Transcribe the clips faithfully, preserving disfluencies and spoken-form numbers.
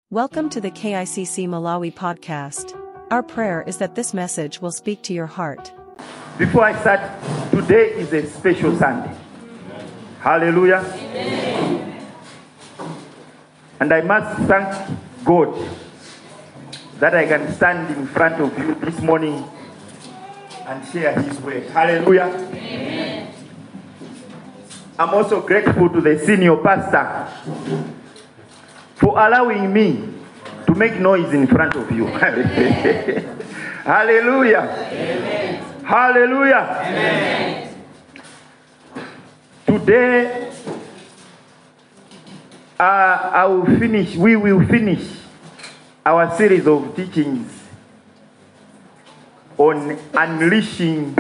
Welcome to the K I C C Malawi podcast. Our prayer is that this message will speak to your heart. Before I start, today is a special Sunday. Hallelujah. Amen. And I must thank God that I can stand in front of you this morning and share His word. Hallelujah. Amen. I'm also grateful to the senior pastor for allowing me to make noise in front of you. Hallelujah. Amen. Hallelujah. Amen. Today, uh, I will finish, we will finish our series of teachings on unleashing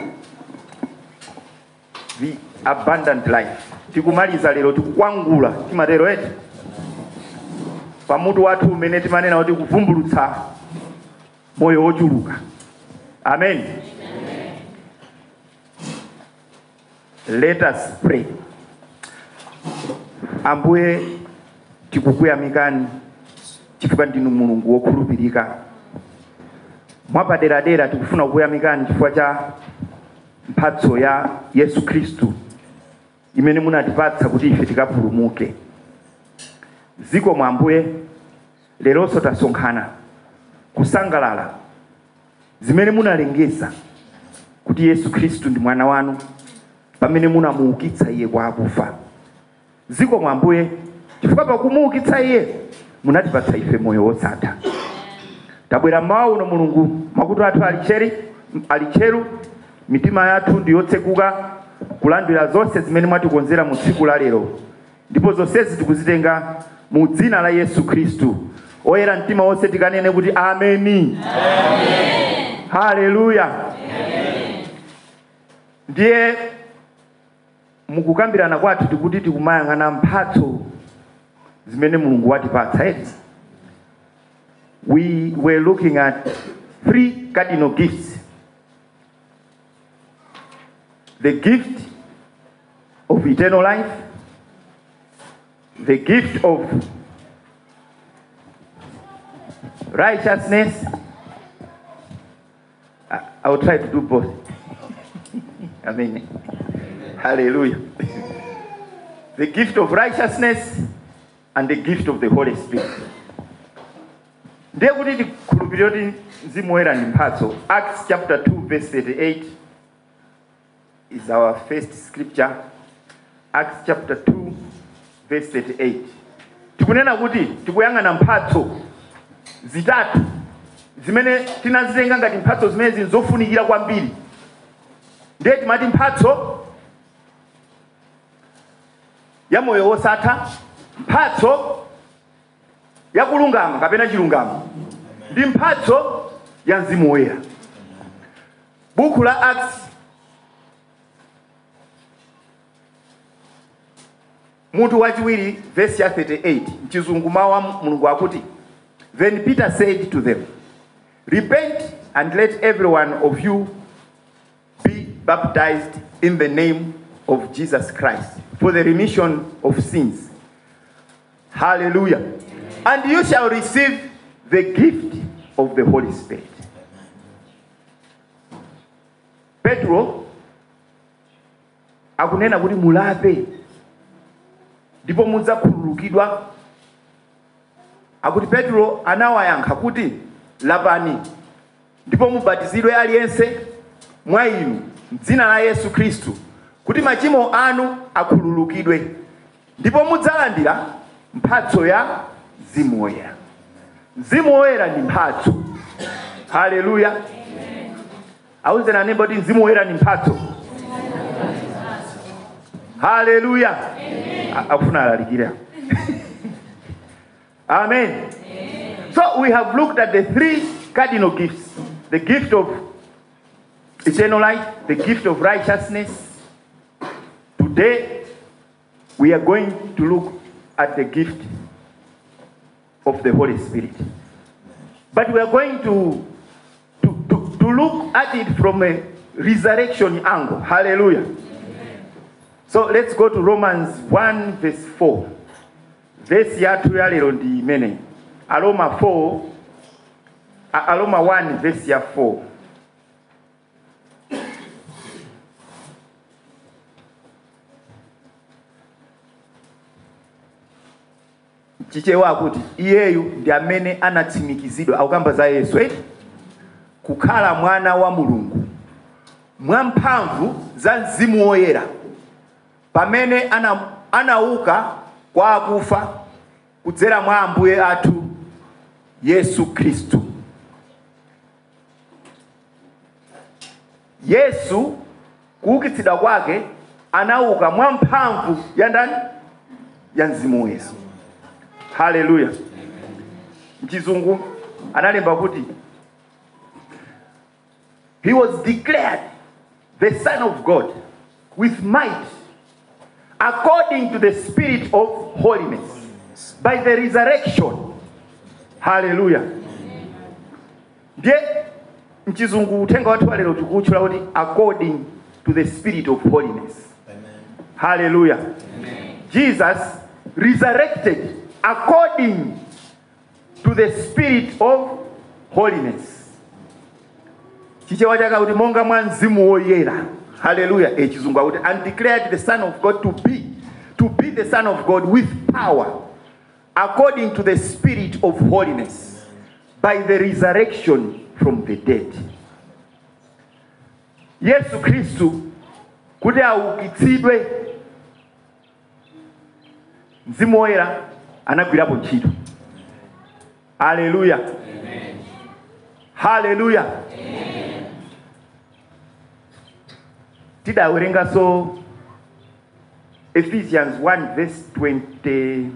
the abundant life. Tikumaliza lero tikukwangula timatero eti pamutu wathu umene timanena kuti kuvumbulutsa moyo wochuluka. Amen. Amen. Let us pray. Ambuye tikukuyamikani chifukwa ndinu Mulungu wokhulupirika. Mwapaderadera tikufuna kukuyamikani chifukwa cha mphatso ya Yesu Khristu imene munatipatsa kuti ife tikapulumuke. Ziko mwa Ambuye leronso tasonkhana kusangalala zimene munalengeza kuti Yesu Khristu ndi mwana wanu pamene munamuukitsa iye kwa akufa. Ziko mwa Ambuye chifukwa pakumuukitsa iye munatipatsa ife moyo wosatha. Tabwera mmawa uno Mulungu, makutu athu alicheri alicheru, mitima yathu ndi yotsekuka kulandira zonse zimene mwatikonzera mu tsiku la lero. Ndipo zonsezi tikuzitenga mu dzina la Yesu Khristu. Oyera mtima wonse tikanene kuti ameni. Amen. Hallelujah. Amen. Ndiye mukukambirana kwathu tikuti tikumayang'ana mphatso zimene Mulungu watipatsa eti. We were looking at three cardinal gifts. The gift of eternal life, the gift of righteousness. I, I will try to do both. Amen. Hallelujah. The gift of righteousness and the gift of the Holy Spirit. Ndiye kuti tikhulupirira kuti Mzimu Woyera ndi mphatso. Acts chapter two verse thirty-eight is our first scripture. Acts chapter two verse thirty-eight. Tikunena kuti tikuyang'ana mphatso zitatu zimene tinazitenga ngati mphatso zimene zinofunikira kwambiri. Ndiye timati mphatso ya moyo wosatha, mphatso ya kulungama kapena chilungamo, ndi mphatso ya Mzimu Woyera. Buku la Acts mutu wachiwiri verse ya thirty-eight, mchizungu mawu Mulungu akuti, then Peter said to them, repent and let every one of you be baptized in the name of Jesus Christ for the remission of sins. Hallelujah. Amen. And you shall receive the gift of the Holy Spirit. Petro akunena kuti mulape ndipo mudzakhululukidwa. Akuti Petro anawayankha kuti lapani ndipo mubatizidwe aliyense mwa inu m'dzina la Yesu Khristu kuti machimo anu akhululukidwe, ndipo mudzalandira mphatso ya Mzimu Woyera. Mzimu Woyera ndi mphatso. Hallelujah. Amen. Auze na neighbor kuti Mzimu Woyera ndi mphatso. Hallelujah. Amen. Afuna alalikira. Amen. Amen. So we have looked at the three cardinal gifts. The gift of eternal life, the gift of righteousness. Today we are going to look at the gift of the Holy Spirit. But we are going to, to, to, to look at it from a resurrection angle. Hallelujah. Amen. So let's go to Romans one verse four. Verse ya two ya lero ndi imene. Aroma four, Aroma one verse ya four. Chichewa kuti iyeyu ndi amene anatsimikizidwa akukamba za Yesu eti kukhala mwana wa Mulungu mwamphamvu za Mzimu Woyera pamene ana, anauka kwa akufa kudzera mwa Ambuye athu Yesu Kristu. Yesu kuukitsidwa kwake anauka mwamphamvu ya ndani? Ya Mzimu Woyera. Hallelujah. Mchizungu analemba kuti he was declared the Son of God with might according to the Spirit of holiness by the resurrection. Hallelujah. Ndiye mchizungu utenga watu walero tukutchula kuti according to the Spirit of holiness. Amen. Hallelujah. Amen. Jesus resurrected according to the Spirit of holiness. Chichewa chaka kuti monga mwa Mzimu Woyera. Hallelujah. Eh, chizungu akuti and declared the Son of God to be to be the Son of God with power according to the Spirit of holiness by the resurrection from the dead. Yesu Kristu kuti aukitsidwe Mzimu Woyera anagwirapo ntchito. Hallelujah. Amen. Hallelujah. Amen. Tidawerenga so Ephesians one verse twenty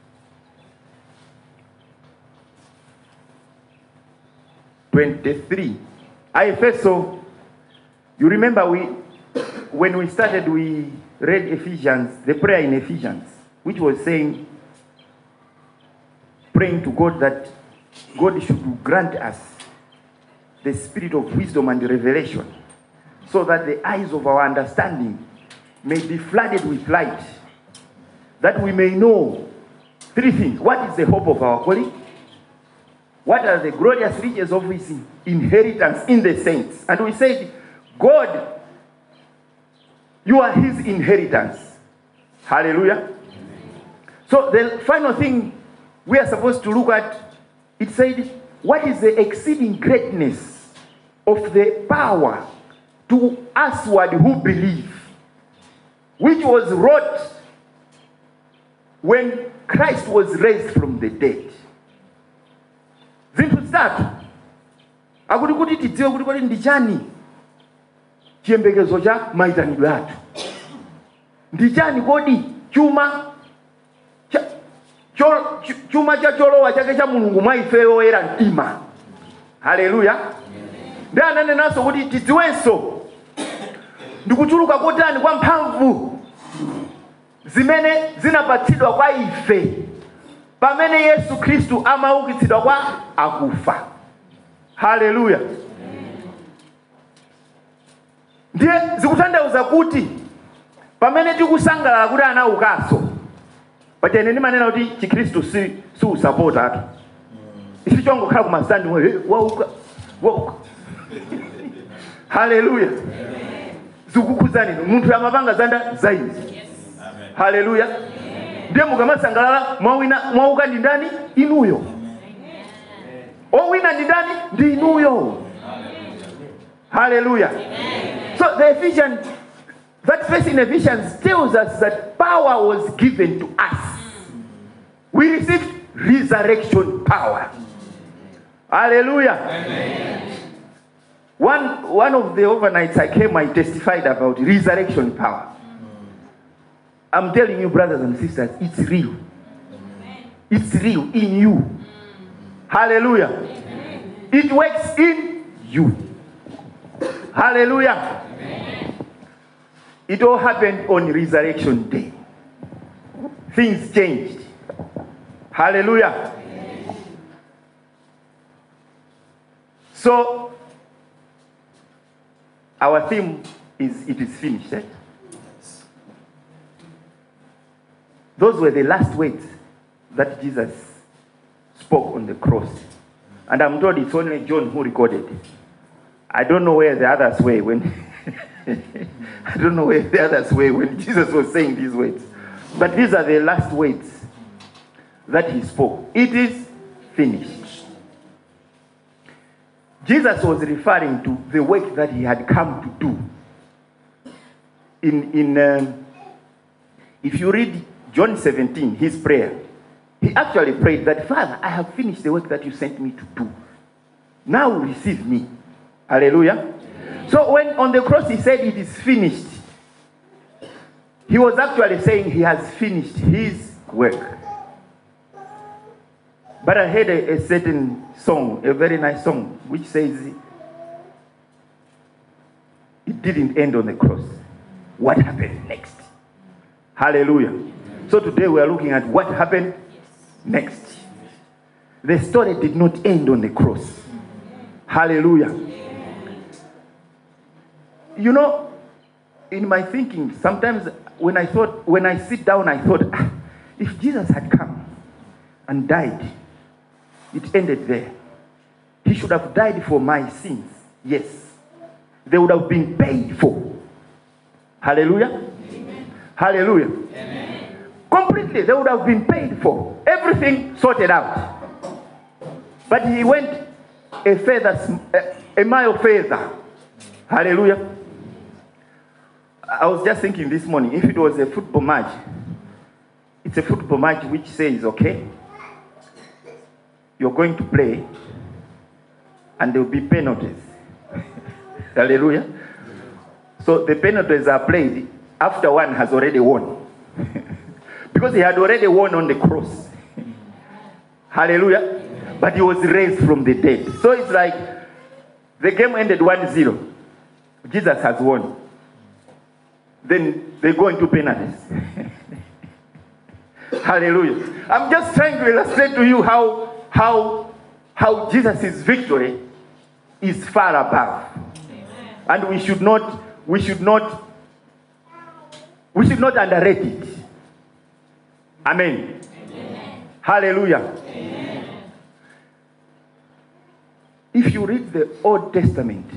twenty-three. I first so you remember we when we started we read Ephesians, the prayer in Ephesians, which was saying praying to God that God should grant us the spirit of wisdom and revelation so that the eyes of our understanding may be flooded with light, that we may know three things. What is the hope of our calling? What are the glorious riches of his inheritance in the saints? And we said, God, you are his inheritance. Hallelujah. So the final thing we are supposed to look at, it said, what is the exceeding greatness of the power to usward who believe, which was wrought when Christ was raised from the dead. Zinthu zitatu akuti kuti tidziwe kuti kodi ndichani chiyembekezo cha maitanidwe athu, ndichani kodi chuma cha cho, chuma cha cholowa chake cha Mulungu mwa ife oyera mtima. Haleluya. Ndi ananenanso kuti tidziwenso ndikuchuluka kotani kwa mphamvu zimene zinapatsidwa kwa ife pamene Yesu Kristu amaukitsidwa kwa akufa. Haleluya. Ndiye zikutanthauza kuti pamene tikusangalala kuti anaukanso, patene ndi manena kuti Chikristu si si usapota atu. Isi chongokhala ku masandi wauka wauka. Haleluya. Zikukhuzani munthu amapanga zanda zaizi. Haleluya. Ndiye mukamasangalala mwawina mwauka ndi ndani? Inuyo. Owina ndi ndani? Ndi inuyo. Hallelujah. So the Ephesians, that verse in Ephesians tells us that power was given to us. We received resurrection power. Hallelujah. Amen. One, one of the overnights I came, I testified about resurrection power. I'm telling you, brothers and sisters, it's real. Amen. It's real in you. Mm. Hallelujah. Amen. It works in you. Hallelujah. Amen. It all happened on Resurrection Day. Things changed. Hallelujah. Amen. So, our theme is, it is finished. Eh? Those were the last words that Jesus spoke on the cross. And I'm told it's only John who recorded it. I don't know where the others were when I don't know where the others were when Jesus was saying these words. But these are the last words that he spoke. It is finished. Jesus was referring to the work that he had come to do. In, in um, if you read John seventeen, his prayer, he actually prayed that, Father, I have finished the work that you sent me to do. Now receive me. Hallelujah. So when on the cross he said it is finished, he was actually saying he has finished his work. But I heard a, a certain song, a very nice song, which says it didn't end on the cross. What happened next? Hallelujah. So today we are looking at what happened next. The story did not end on the cross. Hallelujah. You know, in my thinking, sometimes when I thought, when I sit down, I thought, ah, if Jesus had come and died, it ended there. He should have died for my sins. Yes. They would have been paid for. Hallelujah. Amen. Hallelujah. Amen. Completely, they would have been paid for. Everything sorted out. But he went a further, a, a mile further. Hallelujah. I was just thinking this morning, if it was a football match, it's a football match which says, okay, you're going to play, and there will be penalties. Hallelujah. So the penalties are played after one has already won. Because he had already won on the cross. Hallelujah. But he was raised from the dead. So it's like the game ended one zero. Jesus has won. Then they go into penalties. Hallelujah. I'm just trying to illustrate to you how how how Jesus' victory is far above. Amen. And we should not we should not we should not underrate it. Amen. Amen. Hallelujah. Amen. If you read the Old Testament,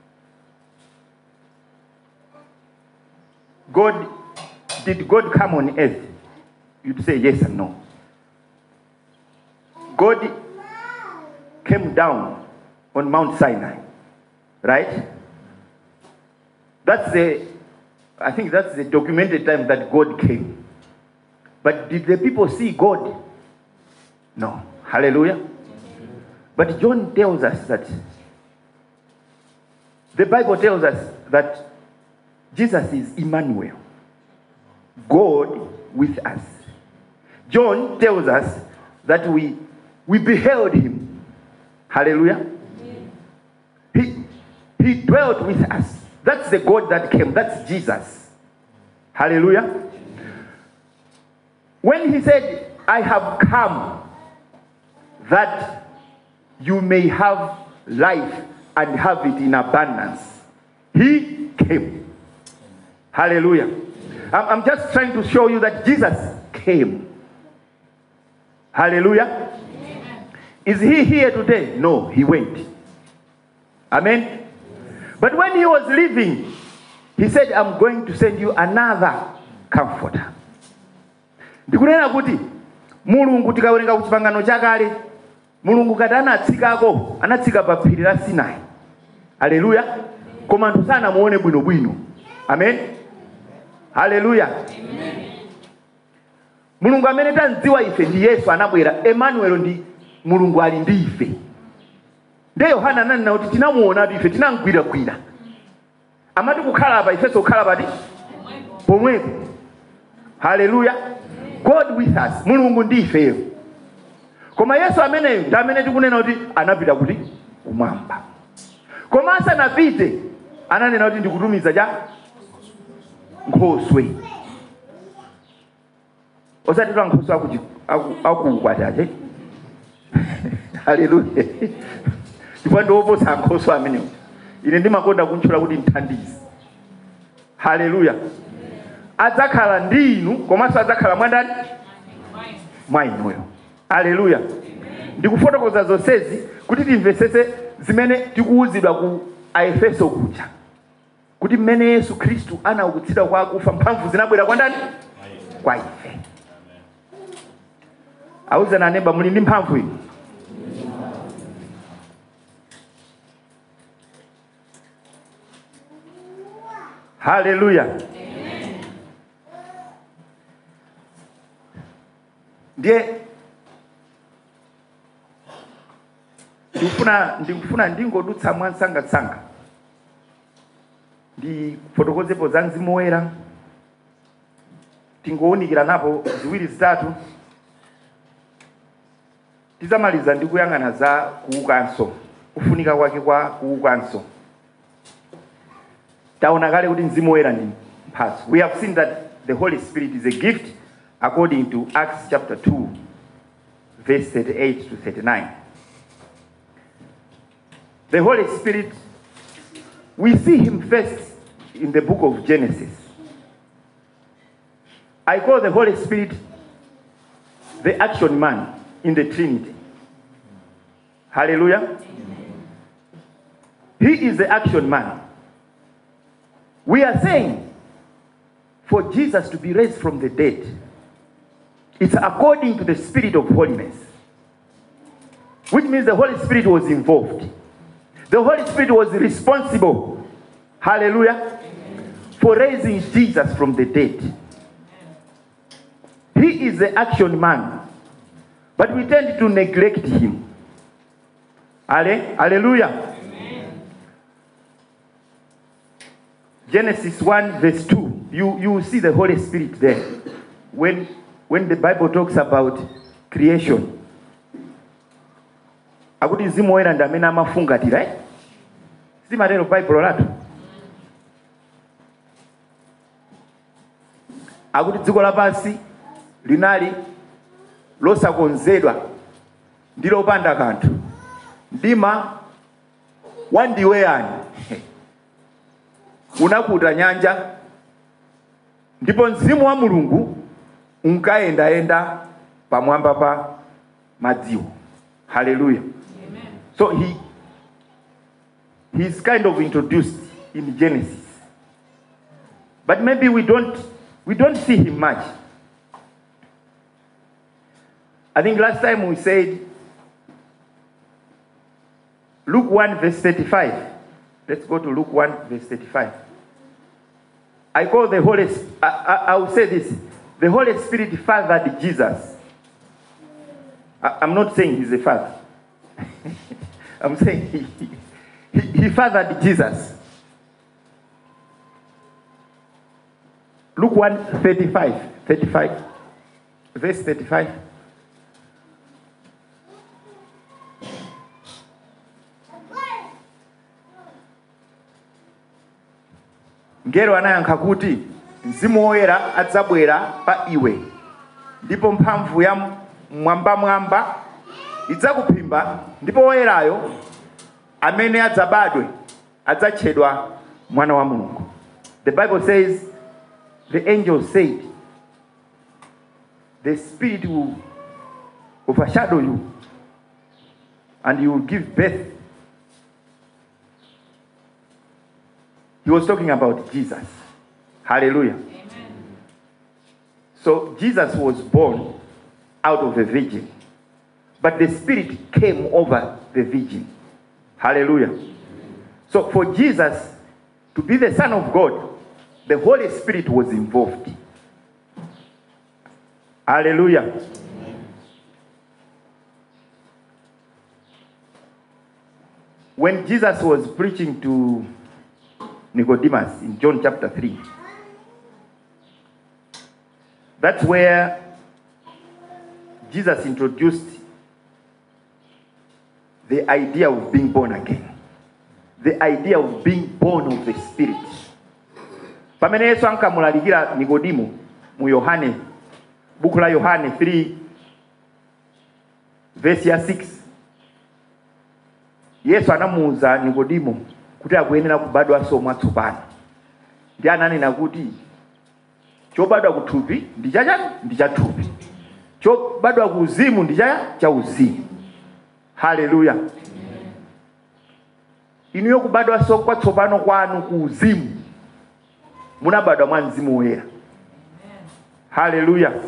God, did God come on earth? You'd say yes and no. God came down on Mount Sinai, right? That's the, I think that's the documented time that God came. But did the people see God? No. Hallelujah. But John tells us that, the Bible tells us that Jesus is Emmanuel, God with us. John tells us that we we beheld him. Hallelujah. He, he dwelt with us. That's the God that came. That's Jesus. Hallelujah. When he said, I have come that you may have life and have it in abundance, he came. Hallelujah. I'm just trying to show you that Jesus came. Hallelujah. Is he here today? No, he went. Amen. But when he was leaving, he said, I'm going to send you another comforter. Ndikunena kuti Mulungu tikawerenga ku chipangano chakale, Mulungu kati anatsikako, anatsika pa phiri la Sinai. Hallelujah. Koma anthu sana muone bwino bwino. Amen. Hallelujah. Amen. Mulungu amene tandziwa ife ndi Yesu anabwera. Emmanuel ndi Mulungu ali ndi ife. Nde Yohana ananena kuti tinamuona ife tinamgwira gwira. Amati kukhala apa ife sokhala pati pomwepo. Hallelujah. God with us. Mulungu ndi ife. Koma Yesu amene ndi amene tikunena kuti anapita kuti kumwamba. Koma asanapite ananena kuti ndikutumiza cha Nkhoswe. Osati twa Nkhoswe akuti akukwataje. Hallelujah. Ndipo ndoposa Nkhoswe amene. Ine ndimakonda kuntchula kuti mthandizi. Hallelujah. Adzakhala ndinu komanso adzakhala mwandani? Mwa inuyo. Hallelujah. ndikufotokoza zonsezi kuti timvesese zimene tikuwuzidwa ku Aefeso kuja, kuti mmene Yesu Khristu anaukitsidwa kwa akufa mphamvu zinabwera kwa ndani? Kwa ife. Auza na neighbor, muli ndi mphamvu ino? Hallelujah. Amen. Ndiye ndikufuna ndikufuna ndingodutsa mwansanga tsanga ndi fotokozepo za Mzimu Woyera, tingowunikira napo ziwiri zitatu, tizamaliza ndi kuyang'ana za kuukanso, kufunika kwake kwa kuukanso. Taona kale kuti Mzimu Woyera ndi mphatso. We have seen that the Holy Spirit is a gift according to Acts chapter two verse thirty-eight to thirty-nine. The Holy Spirit, we see him first in the book of Genesis. I call the Holy Spirit the action man in the Trinity. Hallelujah. Amen. He is the action man. We are saying for Jesus to be raised from the dead, it's according to the Spirit of holiness, which means the Holy Spirit was involved. The Holy Spirit was responsible, hallelujah, amen, for raising Jesus from the dead. He is the action man, but we tend to neglect him. Hallelujah. Amen. Genesis one verse two, you, you see the Holy Spirit there. When, when the Bible talks about creation, akuti Mzimu Woyera ndi amene amafungatira, eh? Simatero Bible latu. Akuti dziko lapansi linali losakonzedwa ndi lopanda kanthu, mdima wandiweyani unakuta nyanja, ndipo Mzimu wa Mulungu unkayendayenda pamwamba pa madziwo. Hallelujah. Amen. So he he's kind of introduced in Genesis, but maybe we don't we don't see him much. I think last time we said Luke one verse thirty-five. Let's go to Luke one verse thirty-five. I call the Holy I, I, I will say this: the Holy Spirit fathered Jesus. I, I'm not saying he's a father. I'm saying he, he, he fathered Jesus. Luke one thirty-five, thirty-five, verse thirty-five. Ngelo anayankha kuti Mzimu Woyera adzabwera pa iwe, ndipo mphamvu ya mwamba mwamba idzakuphimba, ndipo Woyerayo amene adzabadwe adzatchedwa mwana wa Mulungu. The Bible says, the angel said, the Spirit will overshadow you and you will give birth. He was talking about Jesus. Hallelujah. Amen. So Jesus was born out of a virgin, but the Spirit came over the virgin. Hallelujah. Amen. So for Jesus to be the Son of God, the Holy Spirit was involved. Hallelujah. Amen. When Jesus was preaching to Nicodemus in John chapter three, that's where Jesus introduced the idea of being born again, the idea of being born of the Spirit. Pamene Yesu ankamulalikira Nikodimo mu Yohane, buku la Yohane three verse ya six, Yesu anamuuza Nikodimo kuti akuyenera kubadwa so mwatsopano. Ndi ananena kuti chobadwa kuthupi ndi chachani? Ndi chathupi. Chobadwa ku uzimu ndi cha uzimu. Haleluya. Inuyo kubadwa so kwa tsopano kwanu ku uzimu. Munabadwa mwa Mzimu Woyera. Haleluya.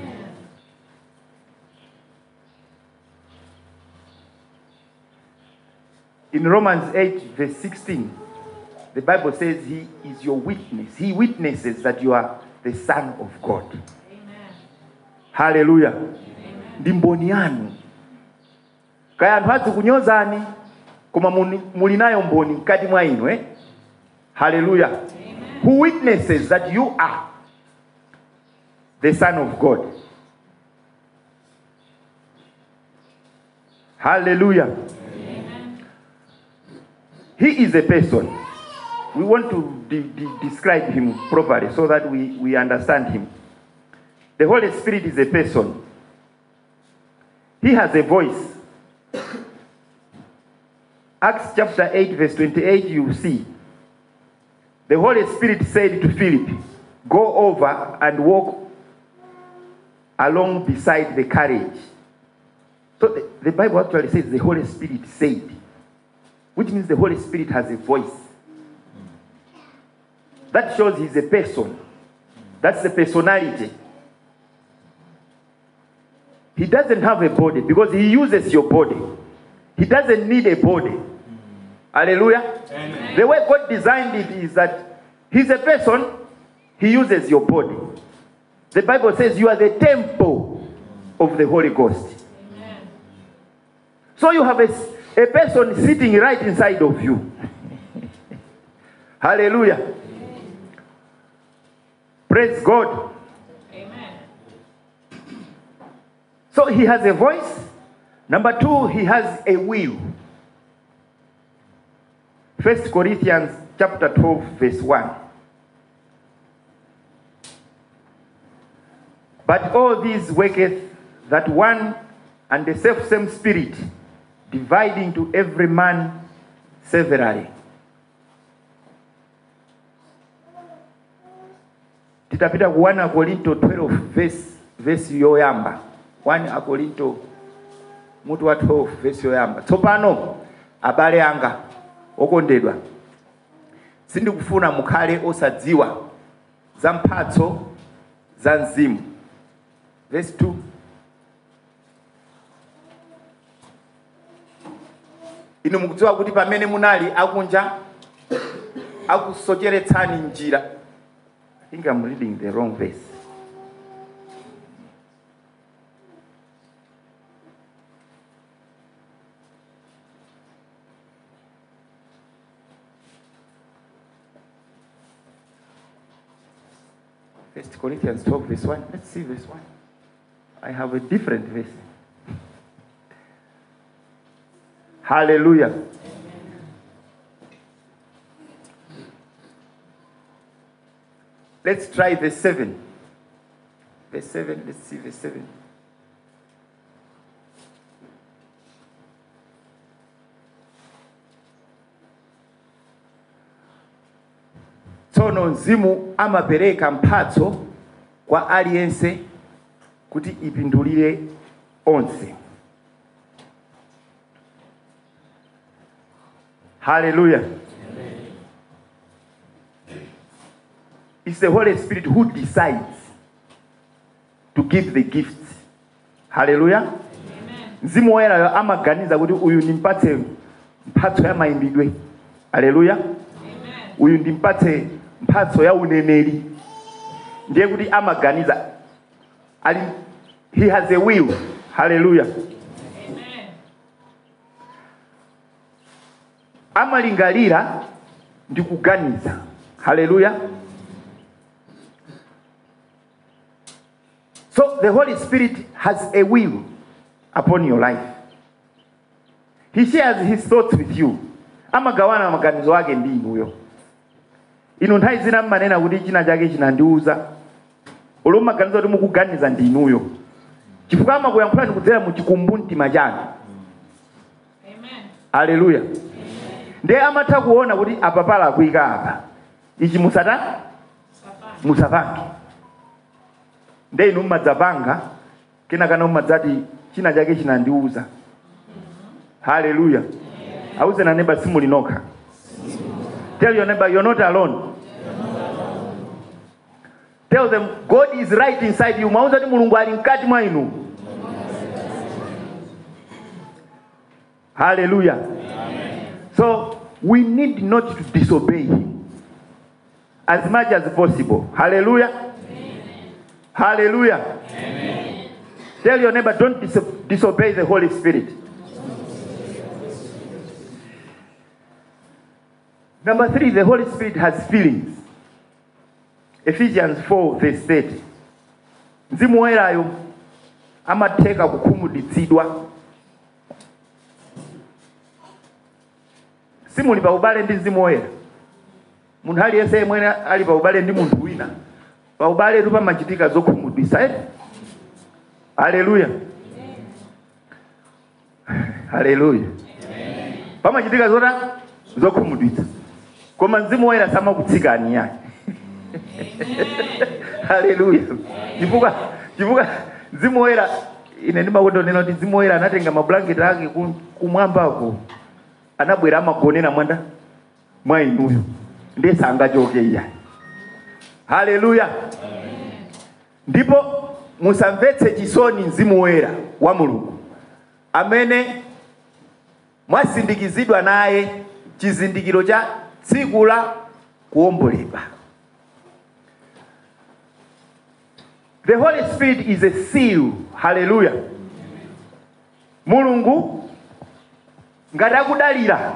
In Romans eight verse sixteen, the Bible says he is your witness. He witnesses that you are the Son of God. Amen. Hallelujah. Ndi mboni yanu. Kaya anthu adzi kunyozani koma muli nayo mboni mkati mwa inu eh? Hallelujah. Amen. Who witnesses that you are the Son of God. Hallelujah. Amen. He is a person. We want to de de describe him properly so that we, we understand him. The Holy Spirit is a person. He has a voice. Acts chapter eight verse twenty-eight, you see. The Holy Spirit said to Philip, go over and walk along beside the carriage. So the, the Bible actually says the Holy Spirit said, which means the Holy Spirit has a voice. That shows he's a person. That's the personality. He doesn't have a body because he uses your body. He doesn't need a body. Mm. Hallelujah. Amen. The way God designed it is that he's a person, he uses your body. The Bible says you are the temple of the Holy Ghost. Amen. So you have a, a person sitting right inside of you. Hallelujah. Amen. Praise God. Amen. So he has a voice. Number two, he has a will. First Corinthians chapter twelve, verse one. But all these worketh that one and the self-same Spirit, dividing to every man severally. Titapita ku one Korinto twelve, verse, verse yoyamba. one Korinto mutu wa twelve, verse yoyamba. Tsopano, abale anga, okondedwa. Sindi kufuna mukhale osadziwa za mphatso za Mzimu. Verse two. Inu mukudziwa kuti pamene munali akunja akusocheretsani njira. I think I'm reading the wrong verse. First Corinthians twelve, verse one. Let's see verse one. I have a different verse. Hallelujah. Amen. Let's try verse seven. Verse seven, let's see verse seven. Tsono Mzimu amapereka mphatso kwa aliyense kuti ipindulire onse. Hallelujah. Amen. It's the Holy Spirit who decides to give the gifts. Hallelujah. Amen. Mzimu Woyera amaganiza kuti uyu ndimpatse mphatso ya mayimbidwe. Hallelujah. Amen. Uyu ndimpatse mphatso ya uneneri. Ndiye kuti amaganiza. He has a will. Hallelujah. Amen. Amalingalira ndi kuganiza. Hallelujah. So the Holy Spirit has a will upon your life. He shares his thoughts with you. Amagawana maganizo wake ndi inuyo. Inu nthawi zina mmanena kuti china chake chinandiuza. Olo maganizo oti mukuganiza ndi inuyo. Chifukwa amakuyankhula ndi kudzera mu chikumbumtima chanu. Amen. Hallelujah. Amen. Ndiye amatha kuona kuti apa pala akuyika apa. Ichi musata? Musapange. Ndiye inu mmadzapanga, kena kana mmadzati china chake chinandiuza. Hallelujah. Auze na neighbor simulinoka. Tell your neighbor you're not alone. Tell them God is right inside you. Mauza ni Mulungu ali mkati mwa inu. Hallelujah. Amen. So we need not to disobey him as much as possible. Hallelujah. Amen. Hallelujah. Amen. Tell your neighbor don't dis- disobey the Holy Spirit. Number three, the Holy Spirit has feelings. Ephesians four verse thirty. Mzimu woyerayo amateeka kukhumudwitsidwa. Simuli pa ubale ndi mzimu woyera. Munthu aliyense yemwe ali pa ubale ndi munthu wina. Pa ubale tu pamachitika zokhumudwitsa. Eh? Hallelujah. Hallelujah. Pamachitika zota zokhumudwitsa. Koma mzimu woyera samakutsikani yake. Hallelujah. Chipuka chipuka mzimu woyera ine ndimakonda neno kuti mzimu woyera anatenga mablanketi ake kumwambako. Anabwera amagonera mwanda mwa inuyo. Ndiye sangachoke iya. Hallelujah. Ndipo musamvetse chisoni mzimu woyera wa Mulungu amene mwasindikizidwa naye chizindikiro cha tsiku la kuomboledwa. The Holy Spirit is a seal. Hallelujah. Mulungu ngati akudalira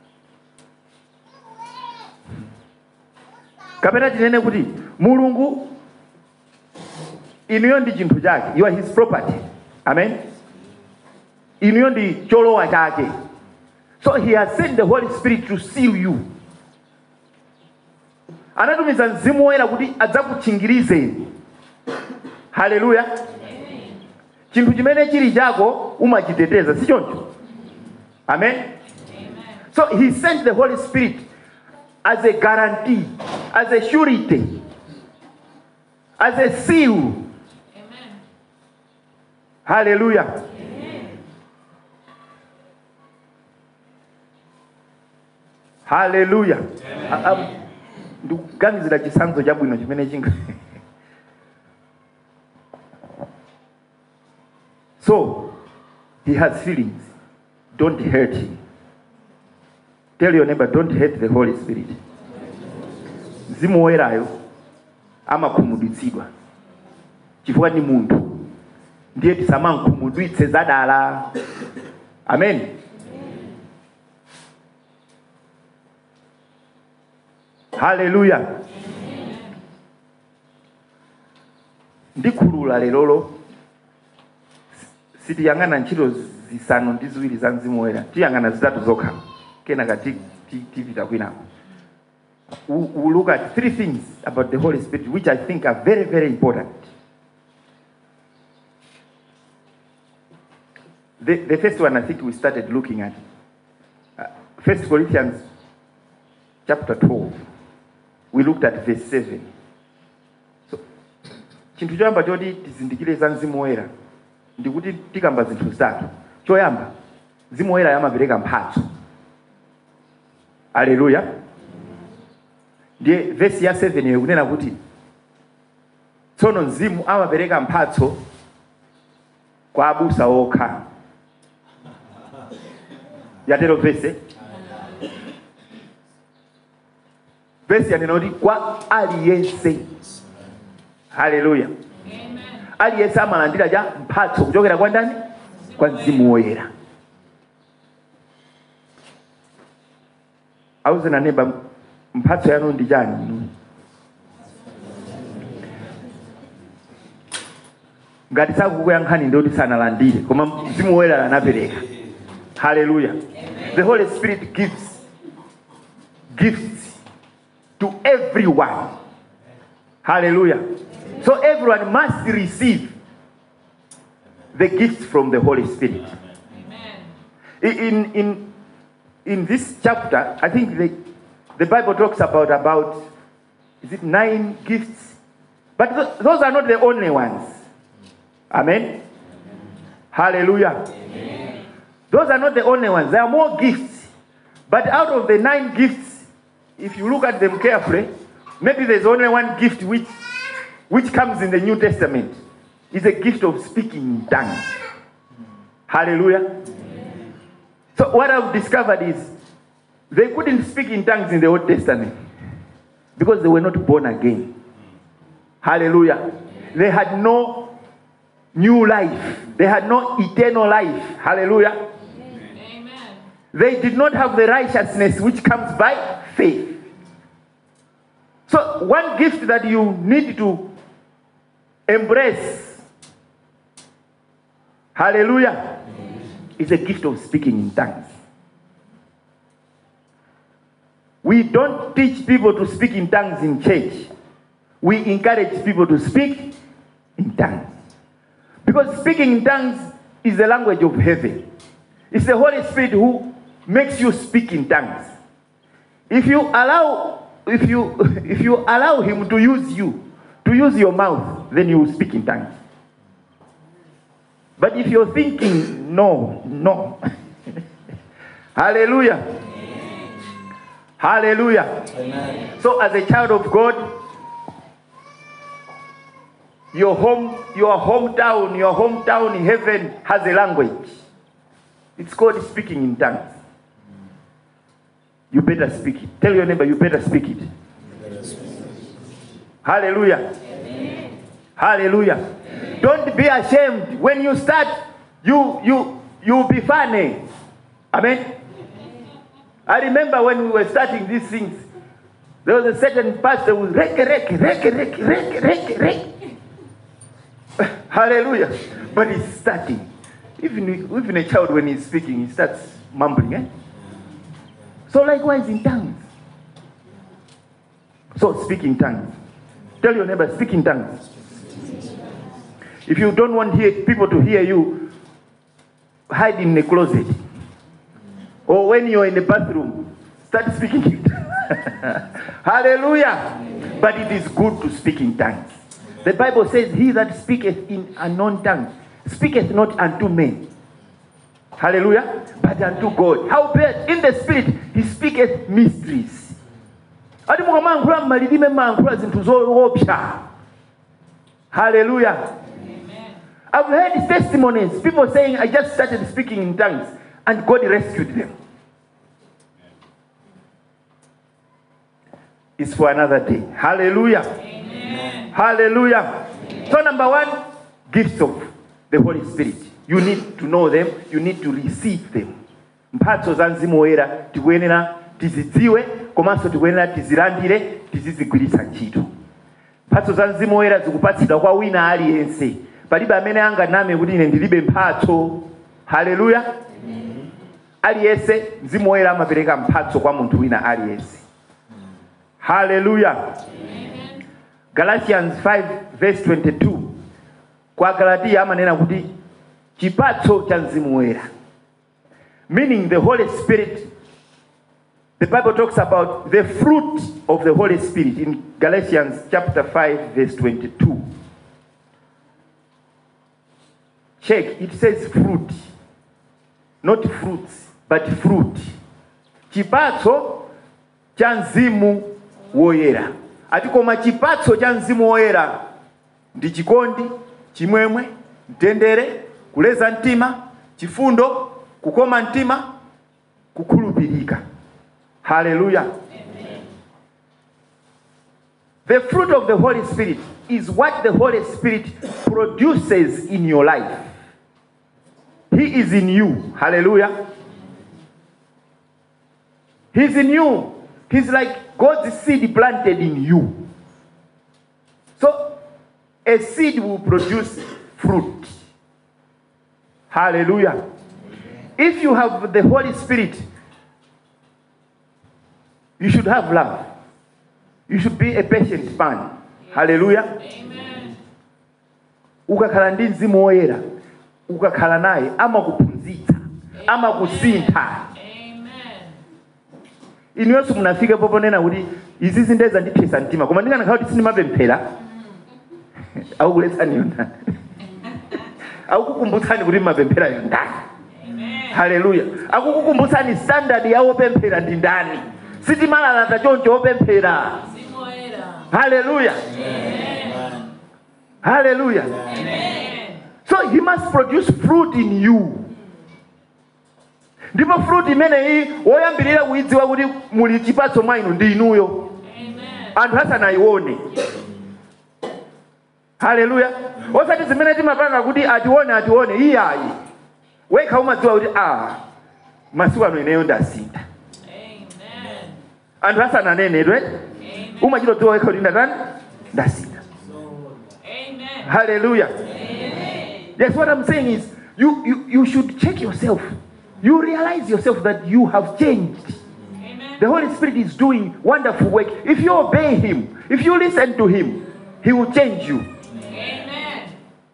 kapena tinene kuti Mulungu inuyo ndi chinthu chake. You are his property. Amen. Inuyo ndi cholowa chake. So he has sent the Holy Spirit to seal you. Anatumiza mzimu woyera kuti adzakuchingirizeni. Hallelujah. Chinthu chimene chili chako umachiteteza, si choncho? Amen. Amen. So he sent the Holy Spirit as a guarantee, as a surety, as a seal. Amen. Hallelujah. Amen. Hallelujah. Ndikuganizira chisanzo chabwino chimene chinga. So he has feelings. Don't hurt him. Tell your neighbor, don't hurt the Holy Spirit. Mzimu woyerayo amakhumudwitsidwa. Chifukwa ni munthu. Ndiye tisamankhumudwitse zadala. Amen. Hallelujah. Ndikhulula lelolo sitiyang'ana ntchito zisanu ndi ziwiri za mzimu woyera. Tiyang'ana zitatu zokha. Kenaka tipita kwinako. We look at three things about the Holy Spirit which I think are very, very important. The, the first one I think we started looking at. Uh, First Corinthians chapter twelve. We looked at verse seven. So, chinthu choyamba choti tizindikire za mzimu woyera ndikuti tikamba zinthu zitatu. Choyamba, mzimu woyera amapereka mphatso. Hallelujah. Ndiye verse ya seven ikunena kuti tsono mzimu amapereka mphatso kwa abusa okha. Yatero verse. Verse yanena kuti kwa aliyense. Hallelujah. Amen. Aliyense amalandira ja mphatso kuchokera kwa ndani? Kwa mzimu woyera. Auze na neighbor, mphatso yanu ndi chani? Ngati sakukuyankhani ndoti sanalandire koma mzimu woyera anapereka. Hallelujah. Amen. The Holy Spirit gives gifts to everyone. Hallelujah. Amen. So everyone must receive the gifts from the Holy Spirit. Amen. In in in this chapter, I think the the Bible talks about about is it nine gifts? But th- those are not the only ones. Amen. Amen. Hallelujah. Amen. Those are not the only ones. There are more gifts. But out of the nine gifts, if you look at them carefully, maybe there's only one gift which, which comes in the New Testament. It's a gift of speaking in tongues. Hallelujah. Amen. So what I've discovered is they couldn't speak in tongues in the Old Testament because they were not born again. Hallelujah. They had no new life. They had no eternal life. Hallelujah. Amen. They did not have the righteousness which comes by faith. So one gift that you need to embrace, hallelujah, is a gift of speaking in tongues. We don't teach people to speak in tongues in church. We encourage people to speak in tongues. Because speaking in tongues is the language of heaven. It's the Holy Spirit who makes you speak in tongues. If you allow, if you, if you allow him to use you, to use your mouth, then you will speak in tongues. But if you're thinking, no, no. Hallelujah. Amen. Hallelujah. Amen. So as a child of God, your home, your hometown, your hometown in heaven has a language. It's called speaking in tongues. You better speak it. Tell your neighbor, you better speak it. Hallelujah. Amen. Hallelujah. Amen. Don't be ashamed. When you start, you you you'll be funny. Amen. Amen. I remember when we were starting these things, there was a certain pastor who was rek rek rek rek rek rek rek. Hallelujah. But he's starting. Even even a child, when he's speaking, he starts mumbling. Eh? So likewise in tongues. So speak in tongues. Tell your neighbor, speak in tongues. If you don't want hear, people to hear you, hide in the closet. Or when you're in the bathroom, start speaking in tongues. Hallelujah. But it is good to speak in tongues. The Bible says, he that speaketh in unknown tongue speaketh not unto men. Hallelujah. But unto God. Howbeit in the spirit he speaketh mysteries. Hallelujah. Amen. I've heard testimonies, people saying, I just started speaking in tongues and God rescued them. It's for another day. Hallelujah. Amen. Hallelujah. Amen. So number one, gifts of the Holy Spirit. You need to know them. You need to receive them. Mphatso za Mzimu Woyera tikuyenera tizidziwe komanso tikuyenera tizilandire tizizigwiritsa ntchito. Mphatso za Mzimu Woyera zikupatsidwa kwa wina aliyense. Palibe amene anganame kuti ine ndilibe mphatso. Hallelujah. Amen. Aliyense Mzimu Woyera amapereka mphatso kwa munthu wina aliyense. Hallelujah. Amen. Galatians five verse twenty-two. Kwa Galatia amanena kuti chipatso cha Mzimu Woyera. Meaning the Holy Spirit. The Bible talks about the fruit of the Holy Spirit in Galatians chapter five verse twenty-two. Check, it says fruit. Not fruits, but fruit. Chipatso cha Mzimu Woyera. Ati koma chipatso cha Mzimu Woyera ndi chikondi, chimwemwe, mtendere, kuleza mtima, chifundo, kukoma mtima, kukhulupirika. Hallelujah. Amen. The fruit of the Holy Spirit is what the Holy Spirit produces in your life. He is in you. Hallelujah. He's in you. He's like God's seed planted in you. So a seed will produce fruit. Hallelujah. Amen. If you have the Holy Spirit, you should have love. You should be a patient man. Hallelujah. Amen. Ukakhala ndi Mzimu Woyera, ukakhala naye ama kuphunzitsa, ama kusintha. Amen. Inyoso munafika popo nena kuti izi zindeza ndipesa mtima. Koma ndikana kuti sinimapemphera. Au kuletsa niyona. Au kukumbutsani kuti mapemphera yondani. Amen. Haleluya. Akukukumbusani standard ya opemphera ndi ndani. Sitimalala choncho opemphera. Hallelujah. Amen. Hallelujah. Amen. So he must produce fruit in you. Ndipo fruit imene hii woyambirira kuidziwa kuti muli chipatso mwa inu ndi inuyo. Amen. Anthu asanaione. Hallelujah. Osati zimene timapanga kuti atione atione iyayi. Weka umadziwa kuti ah masiku ano ineyo ndasinda. Amen. Anthu asananene right? Umachito dziwa weka kuti ndatani ndasinda. Amen. Hallelujah. Amen. Yes, what I'm saying is you, you, you should check yourself. You realize yourself that you have changed. Amen. The Holy Spirit is doing wonderful work. If you obey Him, if you listen to Him, He will change you. Amen.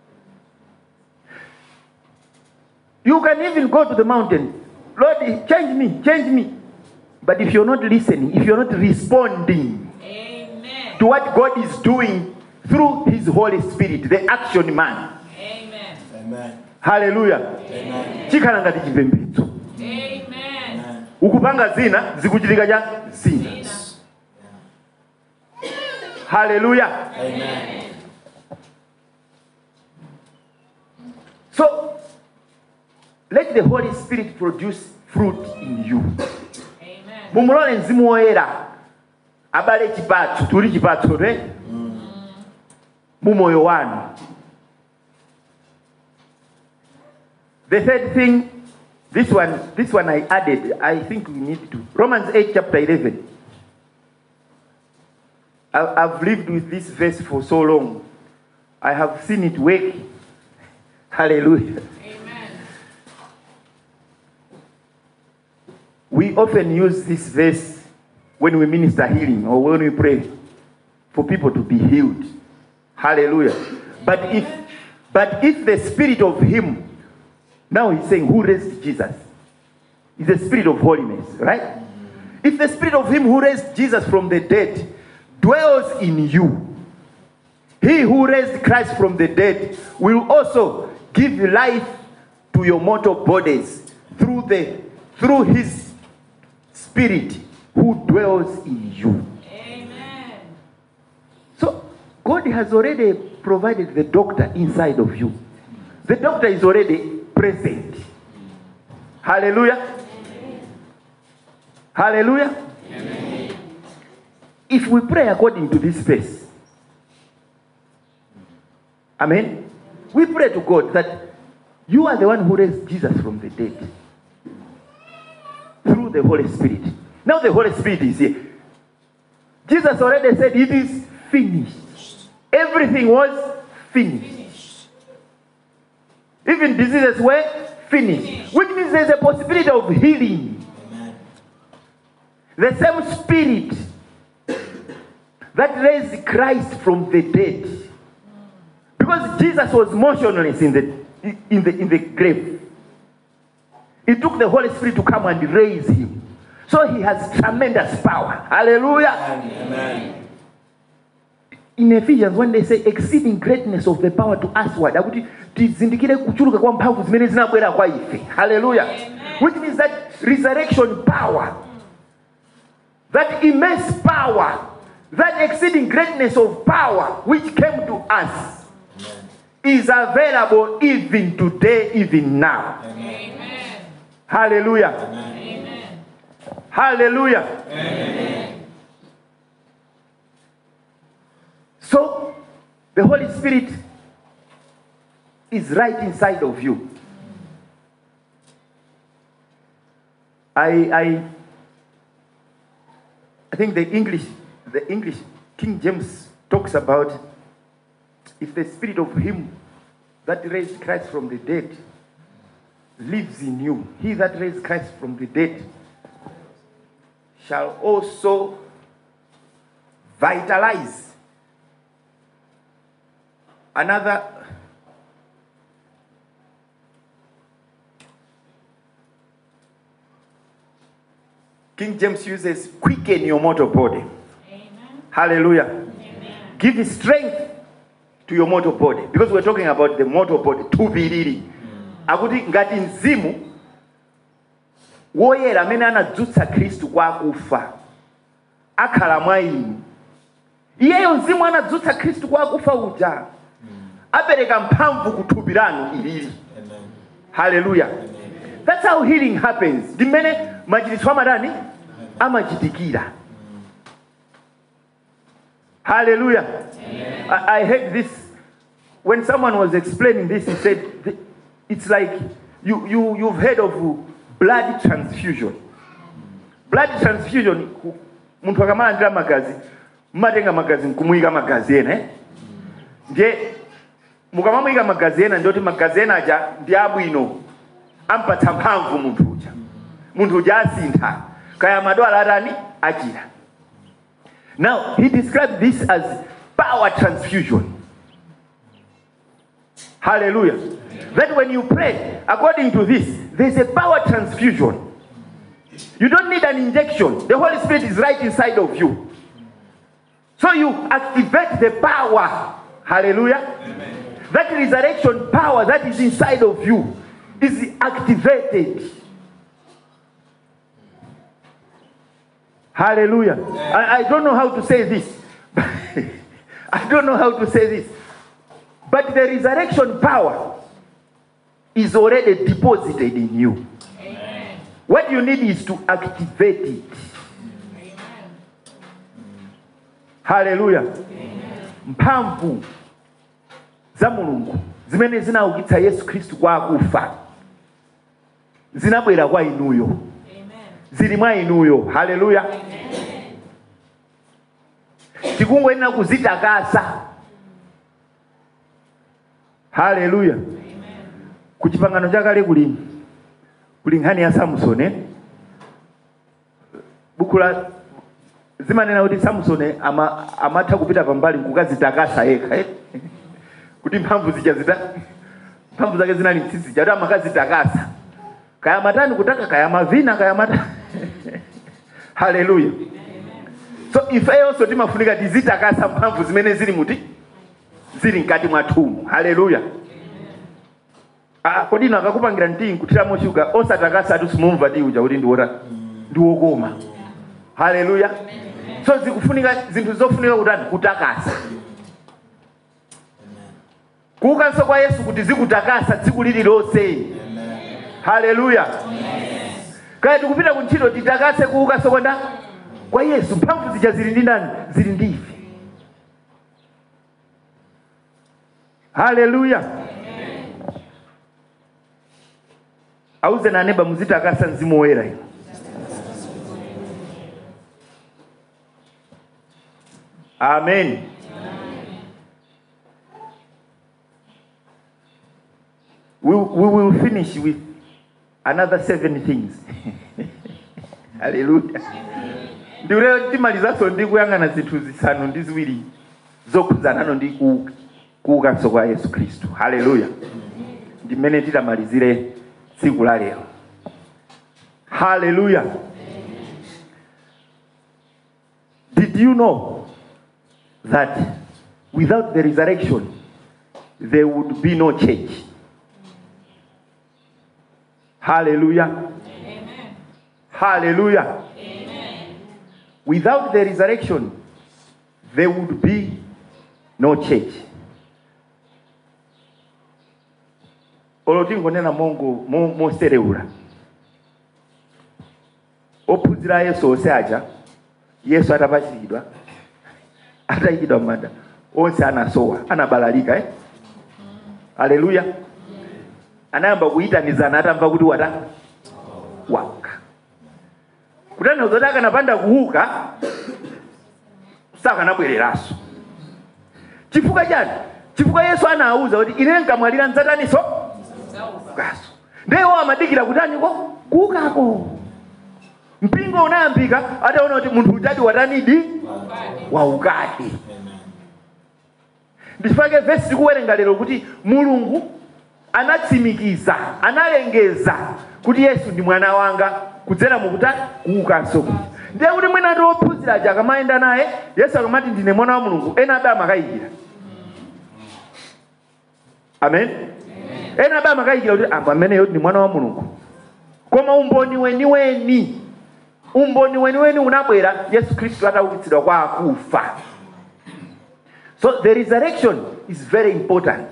You can even go to the mountain. Lord, change me, change me. But if you're not listening, if you're not responding Amen. To what God is doing through His Holy Spirit, the action man. Amen. Amen. Hallelujah. Amen. Chikhala ngati chipembedzo. Amen. Ukupanga zina zikuchitika cha zina. Hallelujah. Amen. So let the Holy Spirit produce fruit in you. Amen. Mumulole mzimu woyera abale chipatso, tuli chipatso re. Mumoyo wanu. The third thing, this one, this one I added, I think we need to. Romans eight chapter eleven. I, I've lived with this verse for so long. I have seen it work. Hallelujah. Amen. We often use this verse when we minister healing or when we pray for people to be healed. Hallelujah. But if, but if the spirit of Him, now he's saying, who raised Jesus? Is the spirit of holiness, right? Mm-hmm. If the spirit of Him who raised Jesus from the dead dwells in you, He who raised Christ from the dead will also give life to your mortal bodies through the through His Spirit who dwells in you. Amen. So God has already provided the doctor inside of you. The doctor is already present. Hallelujah. Amen. Hallelujah. Amen. If we pray according to this verse, amen, we pray to God that you are the one who raised Jesus from the dead through the Holy Spirit. Now the Holy Spirit is here. Jesus already said it is finished. Everything was finished. Even diseases were finished. Which means there's a possibility of healing. Amen. The same Spirit that raised Christ from the dead. Because Jesus was motionless in the, in the, in the grave. It took the Holy Spirit to come and raise Him. So He has tremendous power. Hallelujah. Amen. In Ephesians, when they say exceeding greatness of the power to usward, hallelujah. Amen. Which means that resurrection power, that immense power, that exceeding greatness of power which came to us, amen, is available even today, even now. Amen. Hallelujah. Amen. Hallelujah. Amen. So, the Holy Spirit is right inside of you. I, I, I think the English, the English King James talks about if the spirit of Him that raised Christ from the dead lives in you, He that raised Christ from the dead shall also vitalize. Another King James uses quicken your mortal body. Amen. Hallelujah. Amen. Give strength to your mortal body. Because we're talking about the mortal body. To be really. Akuti ngati nzimu woyera amene anadzutsa Khristu kwa akufa akhala mwa inu. Iyeyo mzimu anadzutsa Khristu kwa akufa uja apereka mphamvu kuthupi lanu ilili. Hallelujah. That's how healing happens. Dimene machiritso amadani amachitikira. Hallelujah. I, I heard this when someone was explaining this. He said it's like you you you've heard of blood transfusion. Blood transfusion, muntu akamala ndira magazi mmatenga magazi nkumuika magazi ena eh? Nje mukamamuyika magazi ena ndoti magazi ena aja ndi abwino ampatsa mphamvu muntu uja. Muntu uja asintha kaya madwala atani achira. Now he described this as power transfusion. Hallelujah. That when you pray according to this, there's a power transfusion. You don't need an injection. The Holy Spirit is right inside of you. So you activate the power. Hallelujah. Amen. That resurrection power that is inside of you is activated. Hallelujah. I, I don't know how to say this. I don't know how to say this. But the resurrection power is already deposited in you. Amen. What you need is to activate it. Amen. Hallelujah. Mphamvu za Mulungu zimene zinaukitsa Yesu Kristu kwa akufa zinabwera kwa inuyo. Amen. Zili mwa inuyo. Hallelujah. Tikungoyenera kuzitakasa. Hallelujah. Kuchipangano chakale kuli kuli nkhani ya Samsoni. Bukula zimanena kuti Samsoni ama amatha kupita pambali kukazitakasa yekha eh? Kuti mphamvu zija zita mphamvu zake zinali mtsitsi kuti amakazitakasa. Kaya matani kutaka kaya mavina kaya mata. Hallelujah. So if I also timafunika tizitakasa mphamvu zimene zili muti zili nkati mwathumu. Hallelujah. Ah, kodi nakakupangira ntingi kutiramo shuga osatakasa tusumumva ti uja kuti ndiwora ndiwokoma. Hallelujah. So zikufunika zinthu zofunika kutani kutakasa. Kuukanso kwa Yesu kuti zikutakasa tsiku lililonse. Hallelujah. Kaya tikupita kuntchito titakase kuukanso kwenda kwa Yesu. Mphamvu zija zili ndi ndani? Zili ndi ife. Hallelujah. Auze na neba muzitakasa mzimu woyera. Amen. We, we will finish with another seven things. Hallelujah. Ndiure timaliza so ndikuyangana zithu zisanu ndi ziwiri zokuzana ndi ku kuukanso kwa Yesu Kristu. Hallelujah. Ndimene titamalizire tsiku la lero. Hallelujah. Did you know that without the resurrection there would be no church? Hallelujah. Amen. Hallelujah. Amen. Without the resurrection there would be no church. Olotingo nena mongo mo mo sereura. Opuzira Yesu oseaja. Yesu atapachidwa. Atayidwa manda. Onse anasowa, anabalalika eh. Hallelujah. Anayamba kuyitanizana atamva kuti wata wauka. Kutana uzotaka napanda kuuka saka nabwereraso. Chifuka chani? Chifuka Yesu anauza kuti ine nkamwalira nzataniso gaso. Ndeyo amadikira kutani ko kuukako. Mpingo unayambika ataona kuti munthu utati watanidi waukati. Ndifake verse tikuwerenga lero kuti Mulungu anatsimikiza, analengeza kuti Yesu ndi mwana wanga kudzera mukutani kuukanso. Ndiye kuti mwina ndi ophunzira aja akamaenda naye Yesu akamati ndine mwana wa Mulungu ena abe amakayikira. Amen. Ena abe amakayikira kuti apa amene yo ndi mwana wa Mulungu. Koma umboni weni weni umboni weni weni unabwera Yesu Kristu ataukitsidwa kwa akufa. So the resurrection is very important.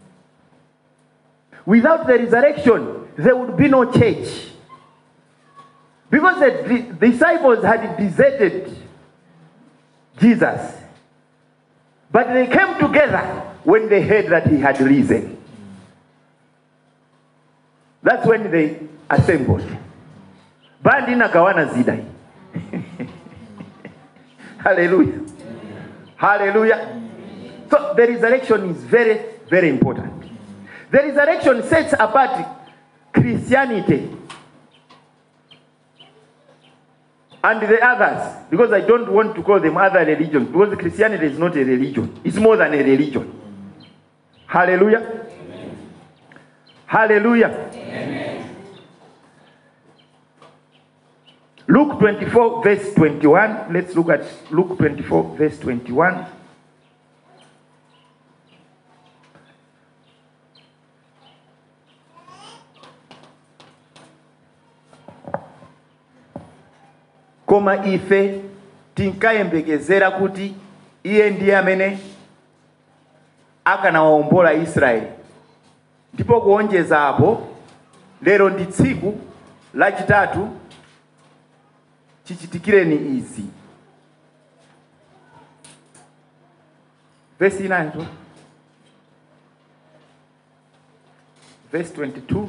Without the resurrection, there would be no church. Because the disciples had deserted Jesus. But they came together when they heard that he had risen. That's when they assembled. Bandi nagawana zidai. Hallelujah. Hallelujah. So the resurrection is very, very important. The resurrection sets apart Christianity and the others, because I don't want to call them other religions, because Christianity is not a religion. It's more than a religion. Hallelujah. Amen. Hallelujah. Amen. Luke twenty-four verse twenty-one. Let's look at Luke twenty-four verse twenty-one. Koma ife tinkayembekezera kuti iye ndiye amene akanawaombola Israeli. Ndipo kuonjeza apo lero ndi tsiku lachitatu chichitikireni izi. Verse nine. Verse twenty-two.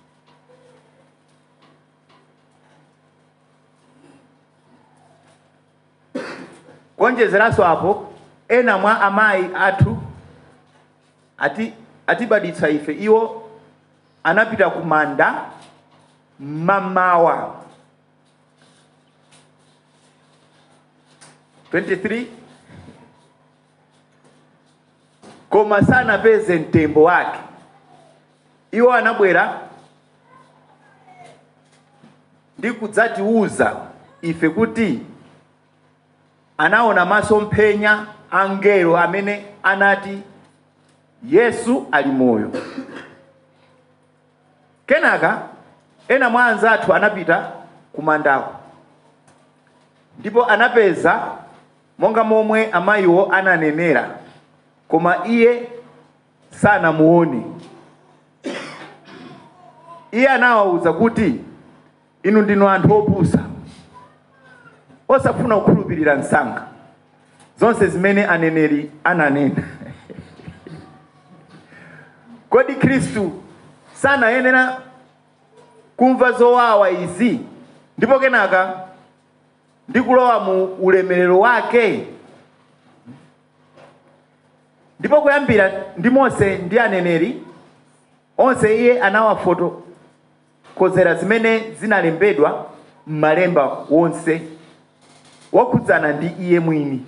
Kuonjezeraso apo ena mwa amai atu ati atibaditsa ife iwo anapita kumanda mamawa. twenty-three. Koma sana peze mtembo wake. Iwo anabwera ndi kudzatiuza ife kuti anaona maso mpenya angelo amene anati Yesu ali moyo. Kenaka ena mwa anzathu anapita kumandako. Ndipo anapeza monga momwe amayiwo ananenera, koma iye sana muone. Iye anawauza kuti inu ndinu anthu opusa, osafuna kukhulupirira nsanga zonse zimene aneneri ananena. Kodi Kristu sana yenera kumva zowawa izi ndipo kenaka ndikulowa mu ulemerero wake? Ndipo kuyambira ndi Mose ndi aneneri onse iye anawafoto kozera zimene zinalembedwa m'malemba wonse wakudzana ndi iye mwini.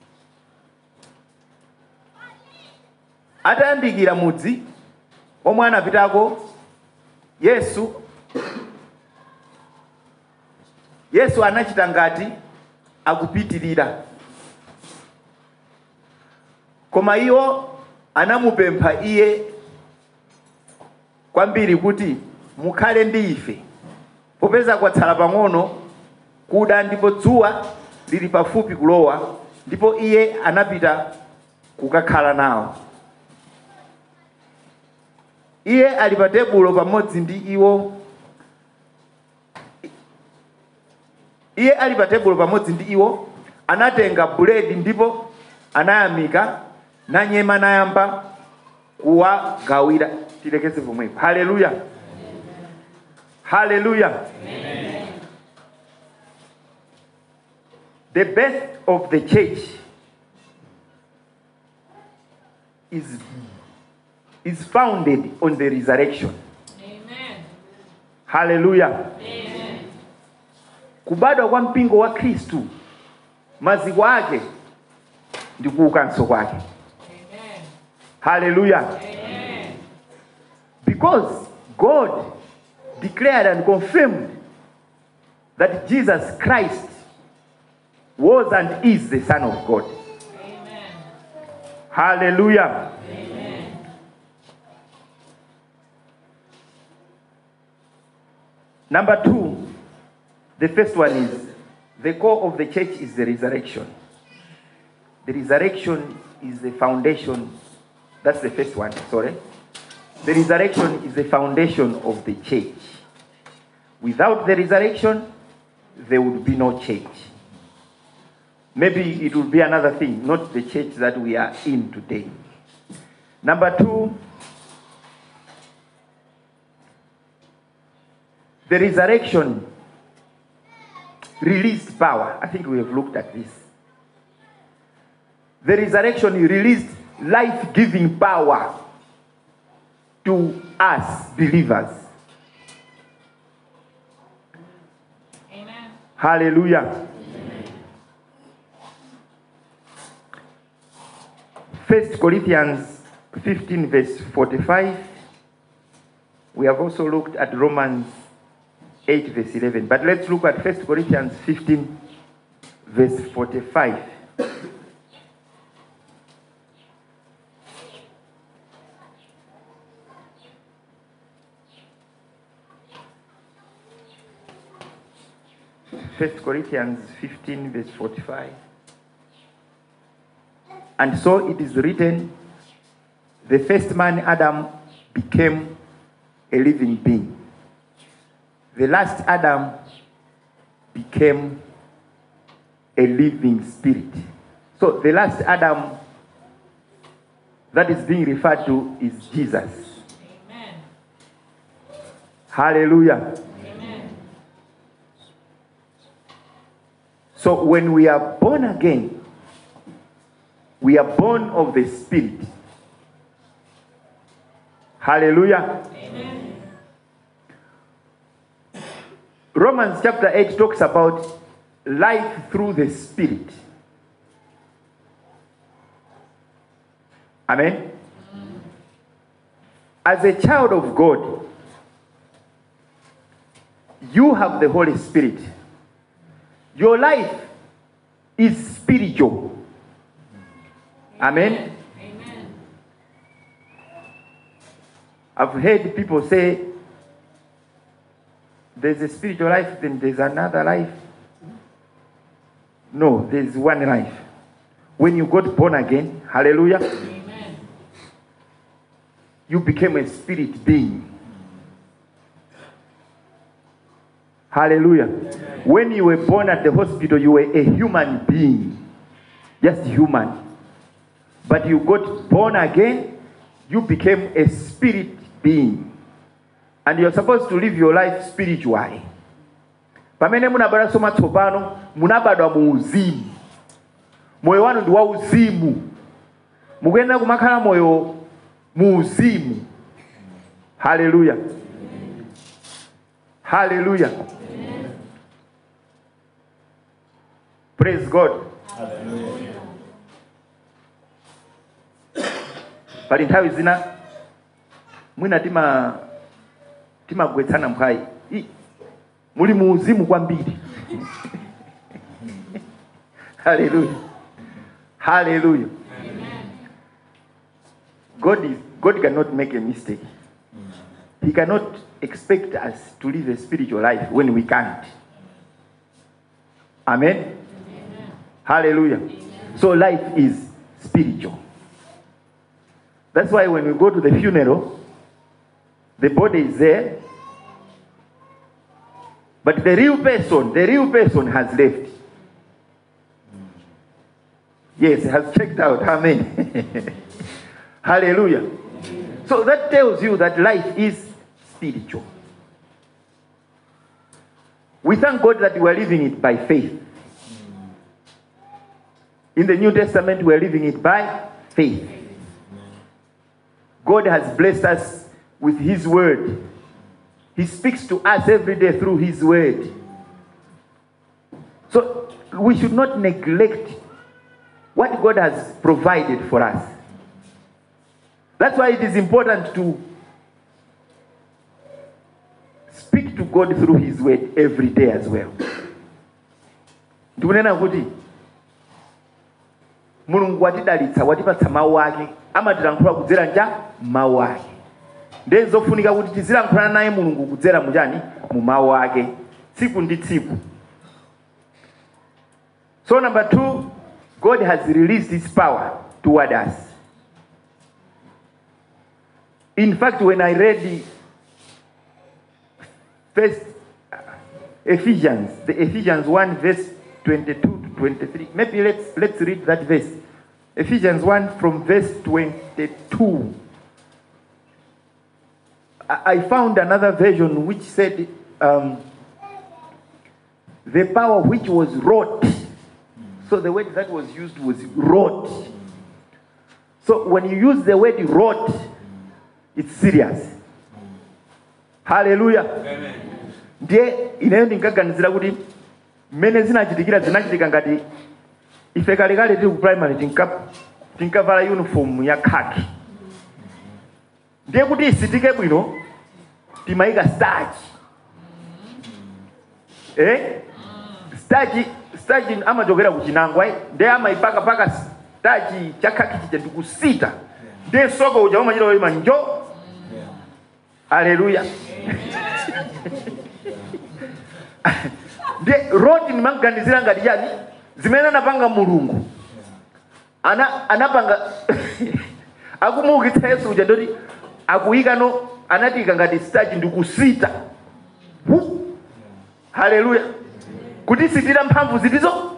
Atayandikira mudzi omwe anapitako Yesu, Yesu anachita ngati akupitirira. Koma iwo anamupempha iye kwambiri kuti mukhale ndi ife, popeza kwatsala pang'ono kuda ndipo dzuwa lili pafupi kulowa. Ndipo iye anapita kukakhala nawo. Iye ali pa tebulo pamodzi ndi iwo. Iye ali pa tebulo pamodzi ndi iwo anatenga buledi ndipo anayamika nanyema nayamba kuwagawira. Tilekeze pomwepo. Hallelujah. Hallelujah. Amen. The birth of the church is is founded on the resurrection. Amen. Hallelujah. Amen. Kubadwa kwa mpingo wa Kristu maziko ake ndi kuukanso kwake. Amen. Hallelujah. Amen. Because God declared and confirmed that Jesus Christ was and is the Son of God. Amen. Hallelujah. Number two, the first one is the core of the church is the resurrection. The resurrection is the foundation. That's the first one, sorry. The resurrection is the foundation of the church. Without the resurrection, there would be no church. Maybe it would be another thing, not the church that we are in today. Number two, the resurrection released power. I think we have looked at this. The resurrection released life-giving power to us believers. Amen. Hallelujah. Amen. First Corinthians fifteen verse forty-five. We have also looked at Romans eight verse eleven. But let's look at First Corinthians fifteen verse forty-five. First Corinthians fifteen verse forty-five. And so it is written, the first man Adam became a living being. The last Adam became a living spirit. So the last Adam that is being referred to is Jesus. Amen. Hallelujah. Amen. So when we are born again, we are born of the Spirit. Hallelujah. Amen. Romans chapter eight talks about life through the Spirit. Amen. As a child of God, you have the Holy Spirit. Your life is spiritual. Amen. Amen. I've heard people say there's a spiritual life, then there's another life. No, there's one life. When you got born again, hallelujah, Amen. you became a spirit being. Hallelujah. Amen. When you were born at the hospital, you were a human being. Just human. But you got born again, you became a spirit being. And you're supposed to live your life spiritually. Pamene munabala soma tsopano, munabadwa mu uzimu. Moyo wanu ndi wa uzimu. Mukuyenda kumakhala moyo mu uzimu. Hallelujah. Hallelujah. Amen. Praise God. Hallelujah. Pali nthawi zina mwina tima timagwetsana mphai. I, muli mu uzimu kwambiri. Hallelujah. Hallelujah. Amen. God is God cannot make a mistake. He cannot expect us to live a spiritual life when we can't. Amen. Amen. Hallelujah. Amen. So life is spiritual. That's why when we go to the funeral, the body is there, but the real person, the real person has left. Yes, has checked out. Amen. Hallelujah. So that tells you that life is spiritual. We thank God that we are living it by faith. In the New Testament, we are living it by faith. God has blessed us with His word. He speaks to us every day through His word. So we should not neglect what God has provided for us. That's why it is important to speak to God through His word every day as well. Ndikunena kuti Mulungu watidalitsa watipatsa mawu ake amatilankhula kudzera nja mawu ake. ndezofunika kuti tizilankhulana naye mulungu kudzera muchani mu mawu ake tsiku ndi tsiku. So number two, God has released his power toward us. In fact, when I read the first Ephesians, the Ephesians one verse twenty-two to twenty-three, maybe let's let's read that verse. Ephesians one from verse twenty-two. I, I found another version which said um, the power which was wrought. So the word that was used was wrought. So when you use the word wrought, it's serious. Hallelujah. Amen. Ndiye inayo ndinkaganizira kuti mmene zinachitikira zinachitika ngati ife kale kale tili ku primary tinka tinkavala uniform ya khaki. Ndiye kuti isitike bwino timayika starch. Eh? Starch starch amachokera ku chinangwa ndiye amayipaka paka starch cha khaki chija ndikusita. Ndiye soko uja umachita wema njo. Hallelujah. De roti ni manganizira ngati yani zimene anapanga mulungu ana anapanga akumukitsa Yesu uja ndoti akuyika no anatika ngati starch ndikusita. Hallelujah. Kuti sitira mphamvu zitizo.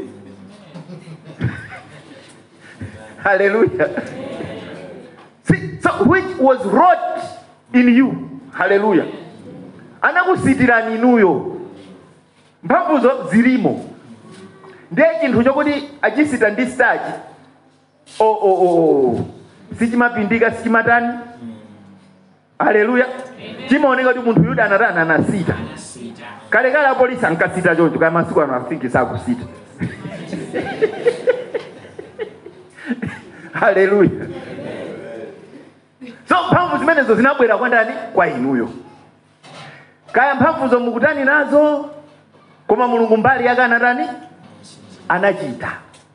Hallelujah. See, so which was wrought in you. Hallelujah. Anakusitirani inuyo. Mphamvuzo zilimo. Ndiye chinthu chokuti achisita ndi starch. Oh oh oh. Sichimapindika sichimatani. Hallelujah. Chimaoneka kuti munthu yuda anatana anasita. Kale kale apolisi ankasita choncho kaya masiku ano afinki sakusita. Hallelujah. So mphamvu zimenezo zinabwera kwa ndani? Kwa inuyo. Kaya mphamvuzo mukutani nazo koma mulungu mbali yake anatani anachita.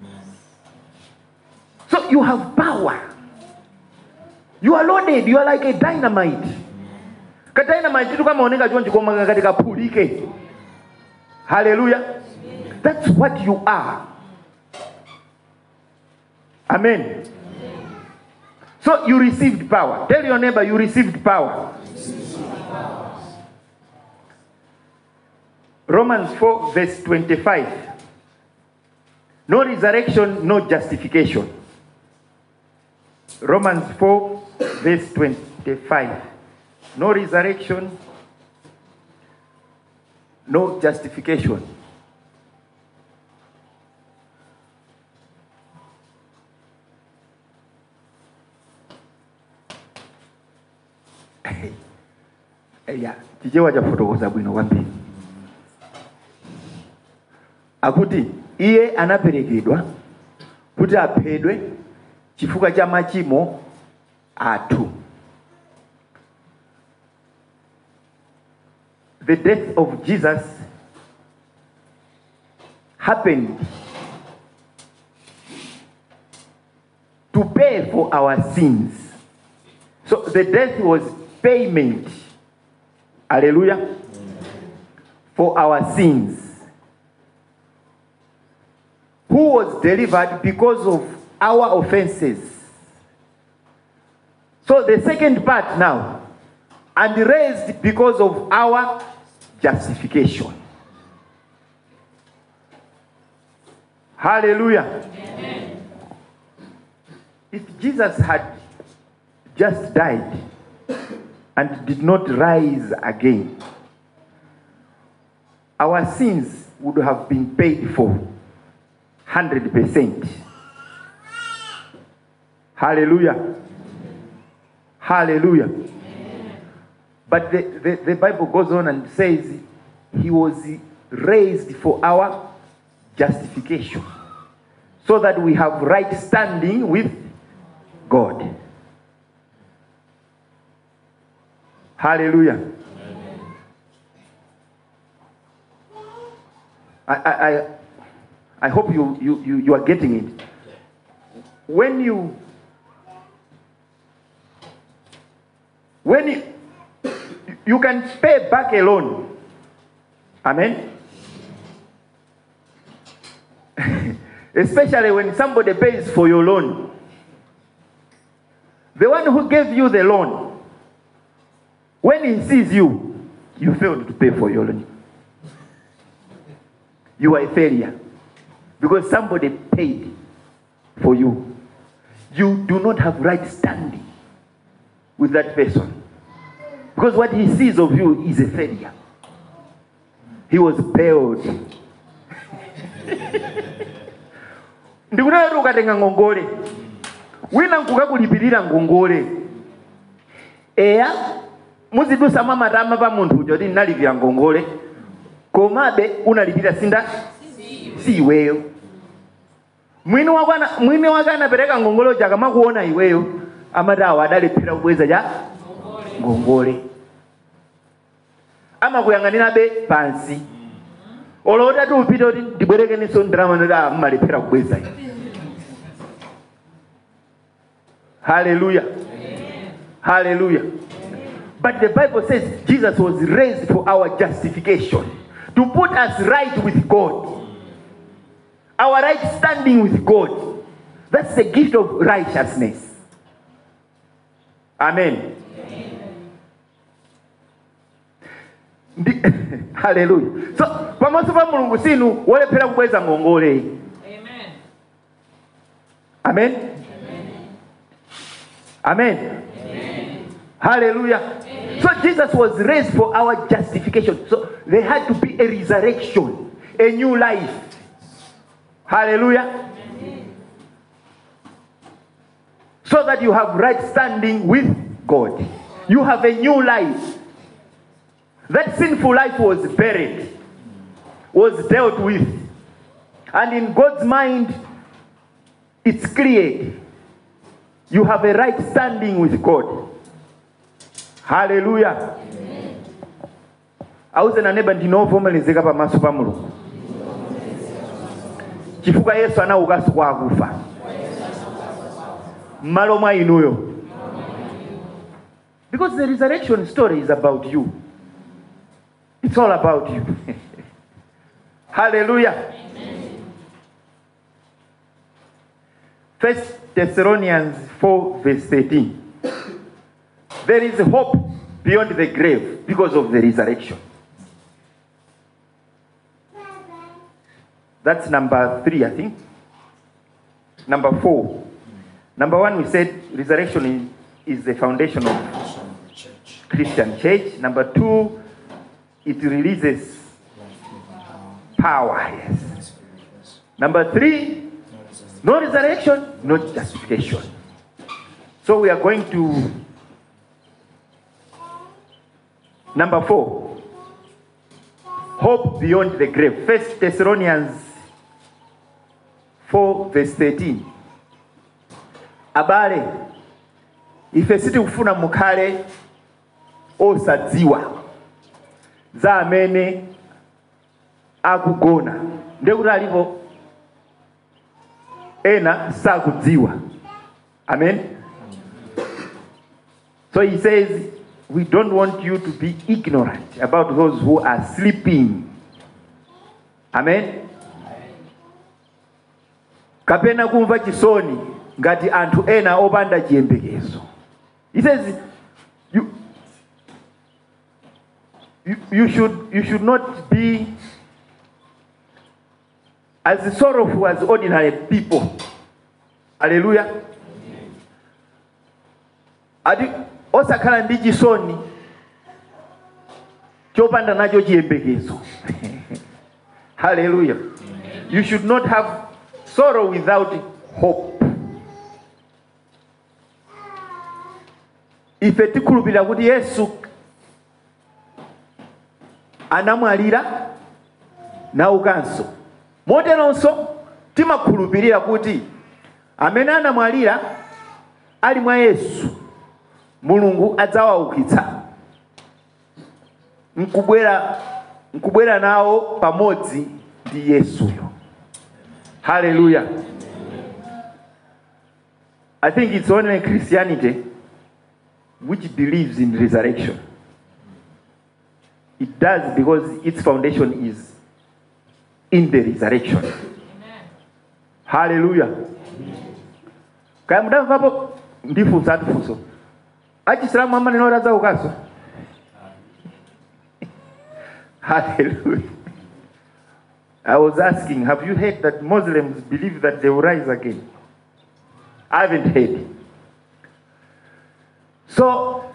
So you have power. You are loaded. You are like a dynamite. Ka dynamite tu kama oneka chonchi koma katika pulike. Hallelujah. That's what you are. Amen. So you received power. Tell your neighbor you received power. Romans four verse twenty-five. No resurrection, no justification. Romans four verse twenty-five. No resurrection, no justification. Yeah, tijewa ja fotokoza bwino kwambiri. Akuti iye anaperekedwa kuti aphedwe chifukwa cha machimo athu. The death of Jesus happened to pay for our sins. So the death was payment. Hallelujah. For our sins. Who was delivered because of our offenses. So the second part now. And raised because of our justification. Hallelujah. Amen. If Jesus had just died and did not rise again, our sins would have been paid for one hundred percent. Hallelujah. Hallelujah. But the, the, the Bible goes on and says he was raised for our justification, so that we have right standing with God. Hallelujah. I, I, I, I hope you, you, you, you are getting it. When you when you, you can pay back a loan. Amen. Especially when somebody pays for your loan. The one who gave you the loan, when he sees you, you failed to pay for your loan. You are a failure. Because somebody paid for you. You do not have right standing with that person. Because what he sees of you is a failure. He was bailed. Ndikunayo ukatenga ngongole. Wina nkukakulipirira ngongole. Eya muzidusa mama tama pa muntu ujo ndi nalipira ngongole. Komabe unalipira sinda si iweyo. Mwini wakana mwini wakana pereka ngongole chaka makuona iweyo amadawa adalipira kubweza ja ngongole. Ama kuyanganira be pansi. Olota tu upita oti ndibwereke niso ndrama nda mmalipira kubweza. Hallelujah. Amen. Hallelujah. But the Bible says Jesus was raised for our justification, to put us right with God. Our right standing with God. That's the gift of righteousness. Amen. Amen. Hallelujah. So, pamaso pa mulungu sinu wolephera kubweza ngongole. Amen. Amen. Amen. Amen. Hallelujah. Amen. So Jesus was raised for our justification. So there had to be a resurrection, a new life. Hallelujah. Amen. So that you have right standing with God. You have a new life. That sinful life was buried, was dealt with. And in God's mind, it's cleared. You have a right standing with God. Hallelujah. Amen. Auze na neba ndinovomerezeka pamaso pa Mulungu. Chifukwa Yesu anauka kwa akufa. Malo mwa inuyo. Because the resurrection story is about you. It's all about you. Hallelujah. Amen. First Thessalonians four verse thirteen. There is hope beyond the grave because of the resurrection. That's number three, I think. Number four. Number one, we said resurrection is, is the foundation of Christian church. Number two, it releases power. Yes. Number three, no resurrection, no justification. So we are going to number four. Hope beyond the grave. First Thessalonians four verse thirteen. Abale, ife siti kufuna mukale osadziwa za amene akugona. Ndekuti alipo ena sakudziwa. Amen. So he says, we don't want you to be ignorant about those who are sleeping. Amen. Kapena kumva chisoni ngati anthu ena opanda chiyembekezo. He says, you, you, you, should, you should not be as sorrowful as ordinary people. Hallelujah. Adi osakhala ndi chisoni chopanda nacho chiyembekezo. Hallelujah. You should not have sorrow without hope. Ife tikulupira kuti Yesu anamwalira naukanso. Moteronso timakhulupirira kuti amene anamwalira ali mwa Yesu, Mulungu adzawaukitsa. Nkubwera nkubwera nawo pamodzi ndi Yesuyo. Hallelujah. I think it's only in Christianity which believes in resurrection. It does because its foundation is in the resurrection. Amen. Hallelujah. Kaya mudamvapo ndifunsa atufunso. Achisilamu mama ninoraza ukaso. Hallelujah. I was asking, have you heard that Muslims believe that they will rise again? I haven't heard. So,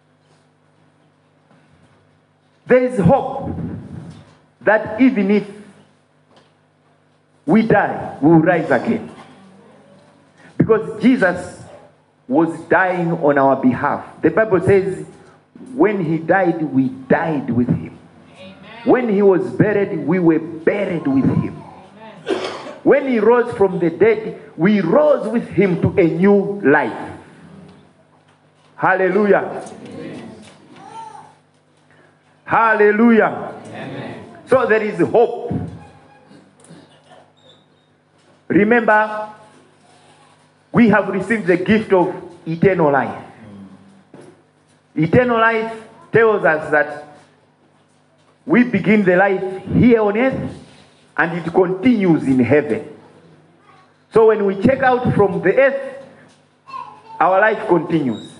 there is hope that even if we die, we will rise again. Because Jesus was dying on our behalf. The Bible says, when he died, we died with him. Amen. When he was buried, we were buried with him. Amen. When he rose from the dead, we rose with him to a new life. Hallelujah. Amen. Hallelujah. Amen. So there is hope. Remember, we have received the gift of eternal life. Eternal life tells us that we begin the life here on earth and it continues in heaven. So when we check out from the earth, our life continues.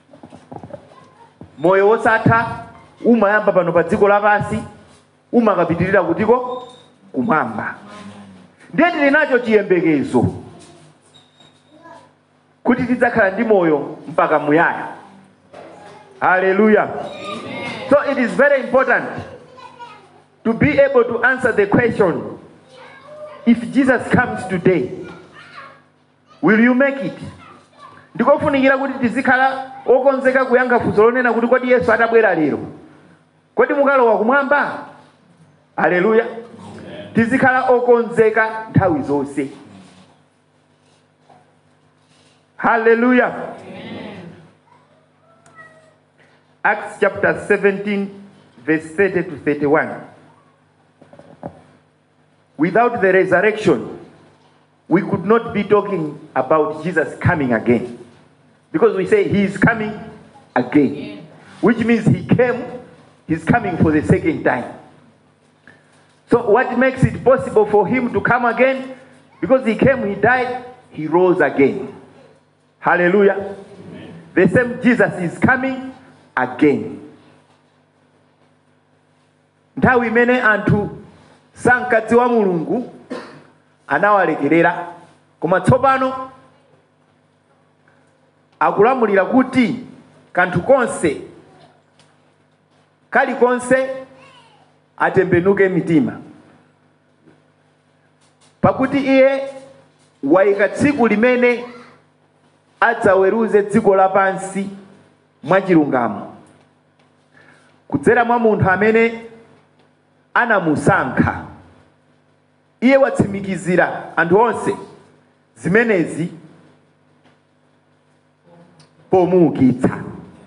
Moyo wosatha umayamba pano pa dziko lapansi umakapitirira kutiko kumwamba. Ndiye tili nacho chiyembekezo kuti tidzakhala ndi moyo mpaka muyaya. Hallelujah. Amen. So it is very important to be able to answer the question, if Jesus comes today, will you make it? Ndikofunikira kuti tizikhala okonzeka kuyankha funso lonena kuti kodi Yesu atabwera lero, kodi mukalowa kumwamba? Hallelujah. Tizikhala okonzeka nthawi zonse. Hallelujah. Amen. Acts chapter seventeen, verse thirty to thirty-one. Without the resurrection, we could not be talking about Jesus coming again. Because we say he is coming again. Which means he came, he's coming for the second time. So what makes it possible for him to come again? Because he came, he died, he rose again. Hallelujah. Amen. The same Jesus is coming again. Nthawi imene anthu sankadziwa Mulungu anawalekerera, koma tsopano akulamulira kuti kanthu konse kali konse atembenuke mitima, pakuti iye wayika tsiku limene adzaweruze dziko lapansi mwachilungamo kudzera mwa munthu amene anamusankha. Iye watsimikizira anthu onse zimenezi pomuukitsa.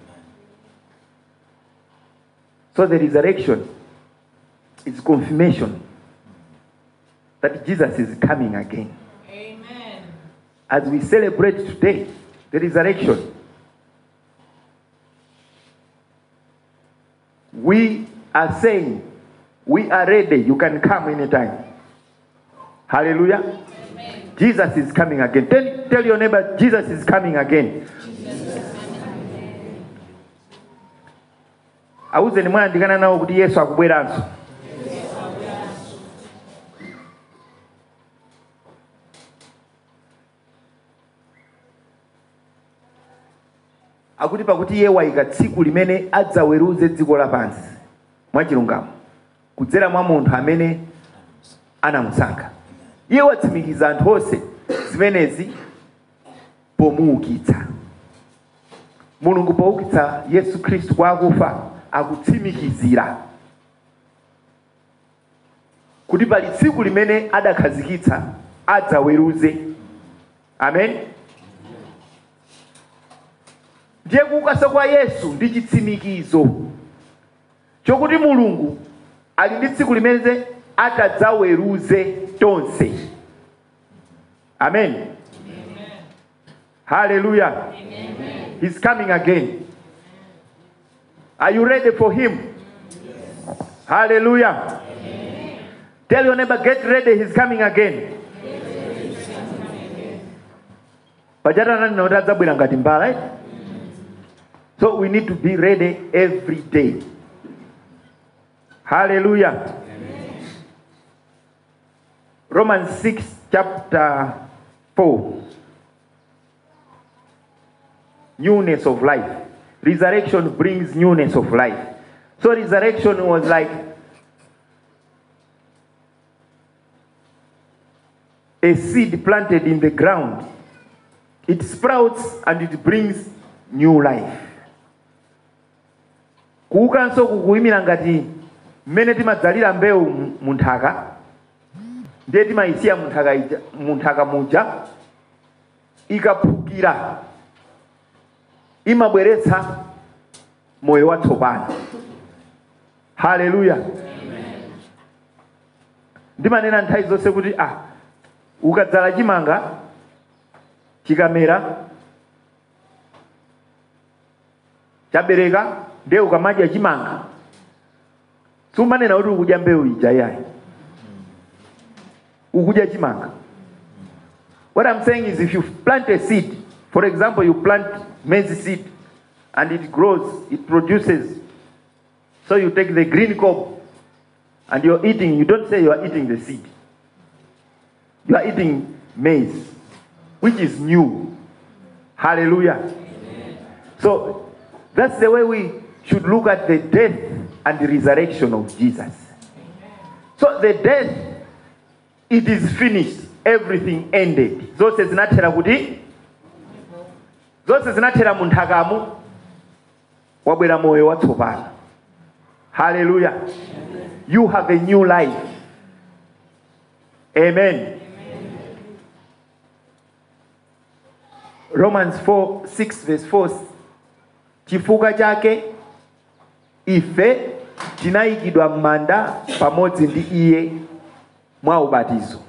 So the resurrection is confirmation that Jesus is coming again. Amen. As we celebrate today the resurrection, we are saying we are ready. You can come anytime. Hallelujah. Amen. Jesus is coming again. Tell, tell your neighbor, Jesus is coming again. Auze ni mwandikana nawo kuti Yesu akubweranso. Akuti pakuti iye wayika tsiku limene adzaweruze dziko lapansi mwachilungamo kudzera mwa munthu amene anamusankha. Iye watsimikiza anthu onse zimenezi pomuukitsa. Mulungu poukitsa Yesu Kristu kwa akufa akutsimikizira kuti pali tsiku limene adakhazikitsa adzaweruze. Amen. Ndiye kuukasa kwa Yesu ndi chitsimikizo chokuti Mulungu ali ndi tsiku limene atadzaweruze tonse. Amen. Amen. Hallelujah. Amen. He's coming again. Are you ready for him? Hallelujah. Tell your neighbor, get ready, he's coming again. Right? So we need to be ready every day. Hallelujah. Romans six chapter four. Newness of life. Resurrection brings newness of life. So resurrection was like a seed planted in the ground. It sprouts and it brings new life. Kuukanso kukuimira ngati mmene timadzalira mbewu munthaka ndiye timayisiya munthaka ija munthaka muja ikaphukira imabweretsa moyo watsopano. Hallelujah. Ndimanena nthawi zonse kuti ah ukadzala chimanga chikamera chabereka ndiye ukamadya chimanga sumanena kuti ukudya mbewu ija yayi ukudya chimanga. What I'm saying is, if you plant a seed, for example, you plant maize seed and it grows, it produces, so you take the green cob and you're eating, you don't say you are eating the seed, you are eating maize, which is new. Hallelujah. Amen. So that's the way we should look at the death and the resurrection of Jesus. Amen. So the death, it is finished, everything ended. Zose zinatera kuti zose zinatera munthakamu wabwera moyo watsopano. Hallelujah. Amen. You have a new life. Amen. Amen. Romans four six verse four. Chifuka chake ife tinayikidwa m'manda pamodzi ndi iye mwa ubatizo.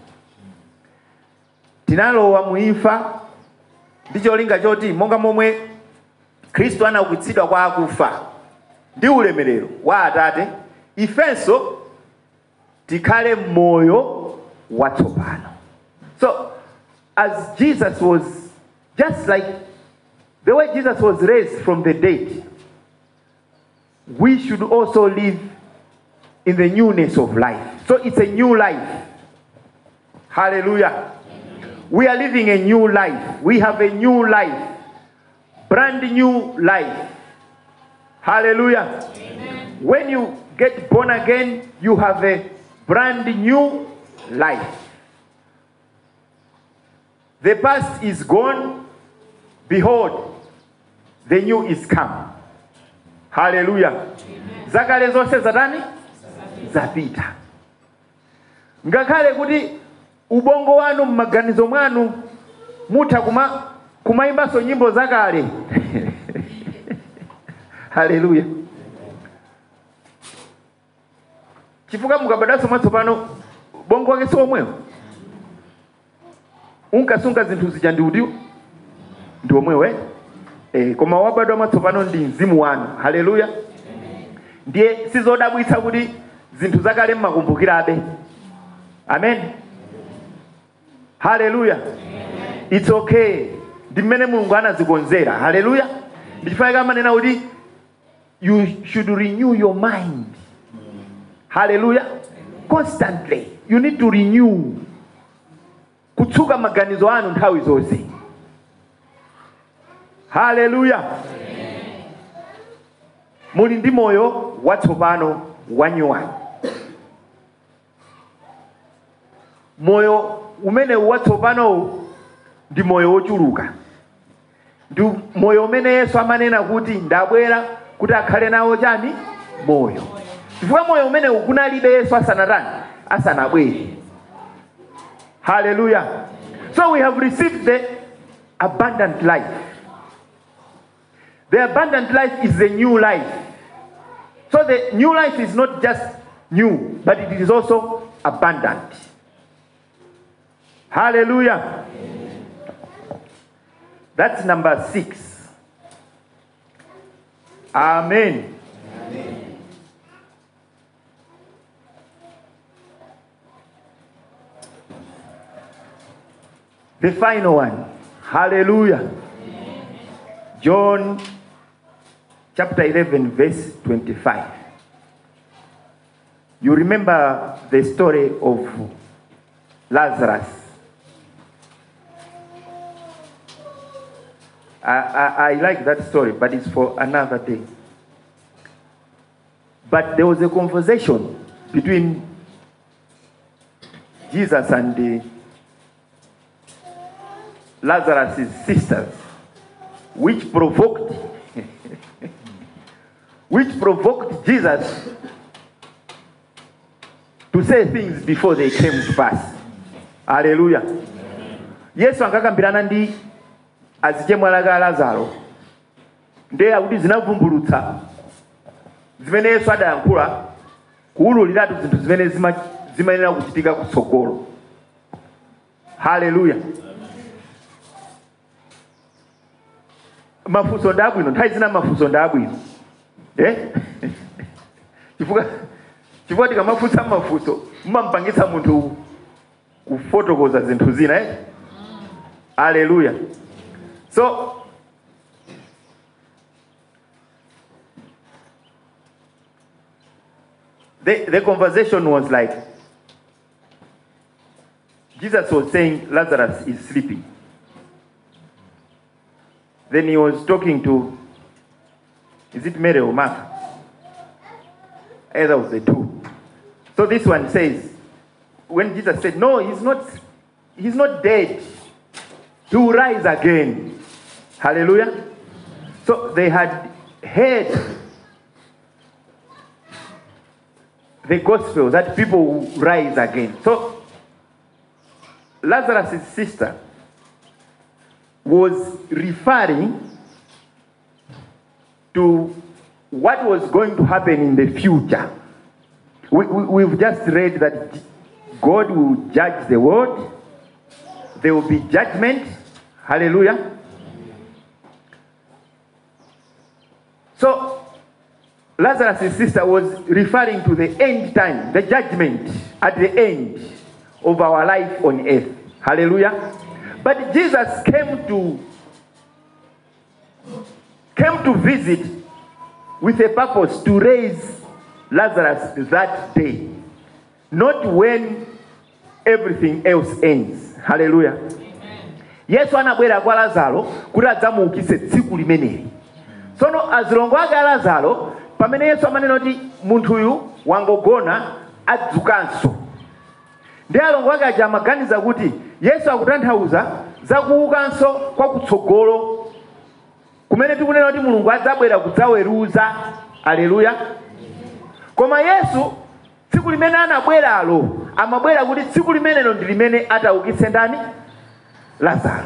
Tinalowa muimfa ndi cholinga choti monga momwe Kristo anaukitsidwa kwa akufa ndi ulemerero wa Atate, ifenso tikhale moyo watsopano. So as Jesus was, just like the way Jesus was raised from the dead, we should also live in the newness of life. So it's a new life. Hallelujah. We are living a new life. We have a new life. Brand new life. Hallelujah. Amen. When you get born again, you have a brand new life. The past is gone. Behold, the new is come. Hallelujah. Zakale zonse zatani? Zapita. Ngakhale kuti ubongo wanu mmaganizo mwanu mutha kuma kumaimbaso nyimbo zakale. Hallelujah. Chifuka mukabadaso mwatsopano bongo wake so omwewo. Unkasunga zinthu zija ndi udiwo ndi omwewe. Eh koma wabadwa mwatsopano ndi mzimu wanu. Hallelujah. Ndiye sizodabwitsa kuti zinthu zakale mmakumbukirabe. Amen. Hallelujah. Amen. It's okay. Ndimene Mulungu anazikonzera. Hallelujah. Ndichifanya kama nena kuti you should renew your mind. Hallelujah. Constantly. You need to renew. Kutsuka maganizo anu nthawi zonse. Hallelujah. Amen. Muli ndi moyo watsopano wanyuwani. Moyo umene watsopano ndi moyo wochuluka. Ndi moyo umene Yesu amanena kuti ndabwera kuti akhale nawo chani moyo. Chifukwa moyo umene ukunalibe Yesu asanatani asanabwere. Hallelujah. So we have received the abundant life. The abundant life is the new life. So the new life is not just new, but it is also abundant. Hallelujah. That's number six. Amen. The final one. Hallelujah. John chapter eleven, verse twenty-five. You remember the story of Lazarus. I, I, I like that story, but it's for another day. But there was a conversation between Jesus and the Lazarus' sisters, which provoked, which provoked Jesus to say things before they came to pass. Hallelujah. Yesu ankakambirana ndi azichemwalaga Lazaro. Ndiye akuti zinavumbulutsa zimene Yesu adayankhula kuwululiratu zinthu zimene zimayenera kuchitika kutsogolo. Hallelujah. Mafunso ndabwino, nthawi zina mafunso ndabwino. Eh? Chifukwa chifukwa tikamafunsa mafunso mumampangitsa munthu kufotokoza zinthu zina, eh? Hallelujah. So the, the conversation was like, Jesus was saying Lazarus is sleeping. Then he was talking to, is it Mary or Martha? Either of the two. So this one says, when Jesus said, no, he's not, he's not dead. He will rise again. Hallelujah. So they had heard the gospel that people will rise again. So Lazarus' sister was referring to what was going to happen in the future. We, we, we've just read that God will judge the world. There will be judgment. Hallelujah. So Lazarus' sister was referring to the end time, the judgment at the end of our life on earth. Hallelujah. But Jesus came to came to visit with a purpose to raise Lazarus that day, not when everything else ends. Hallelujah. Yesu anabwera kwa Lazaro kuti adzamuukitse tsiku limeneli. Sono azilongo ake Lazaro pamene Yesu amanena kuti munthu uyu wangogona adzukanso. Ndi alongo ake aja amaganiza kuti Yesu akutanthauza za kuukanso kwa kutsogolo kumene tikunena kuti Mulungu adzabwera kudzaweruza. Haleluya. Koma Yesu tsiku limene anabweralo amabwera kuti tsiku limenelo ndi limene ataukitse ndani? Lazaro.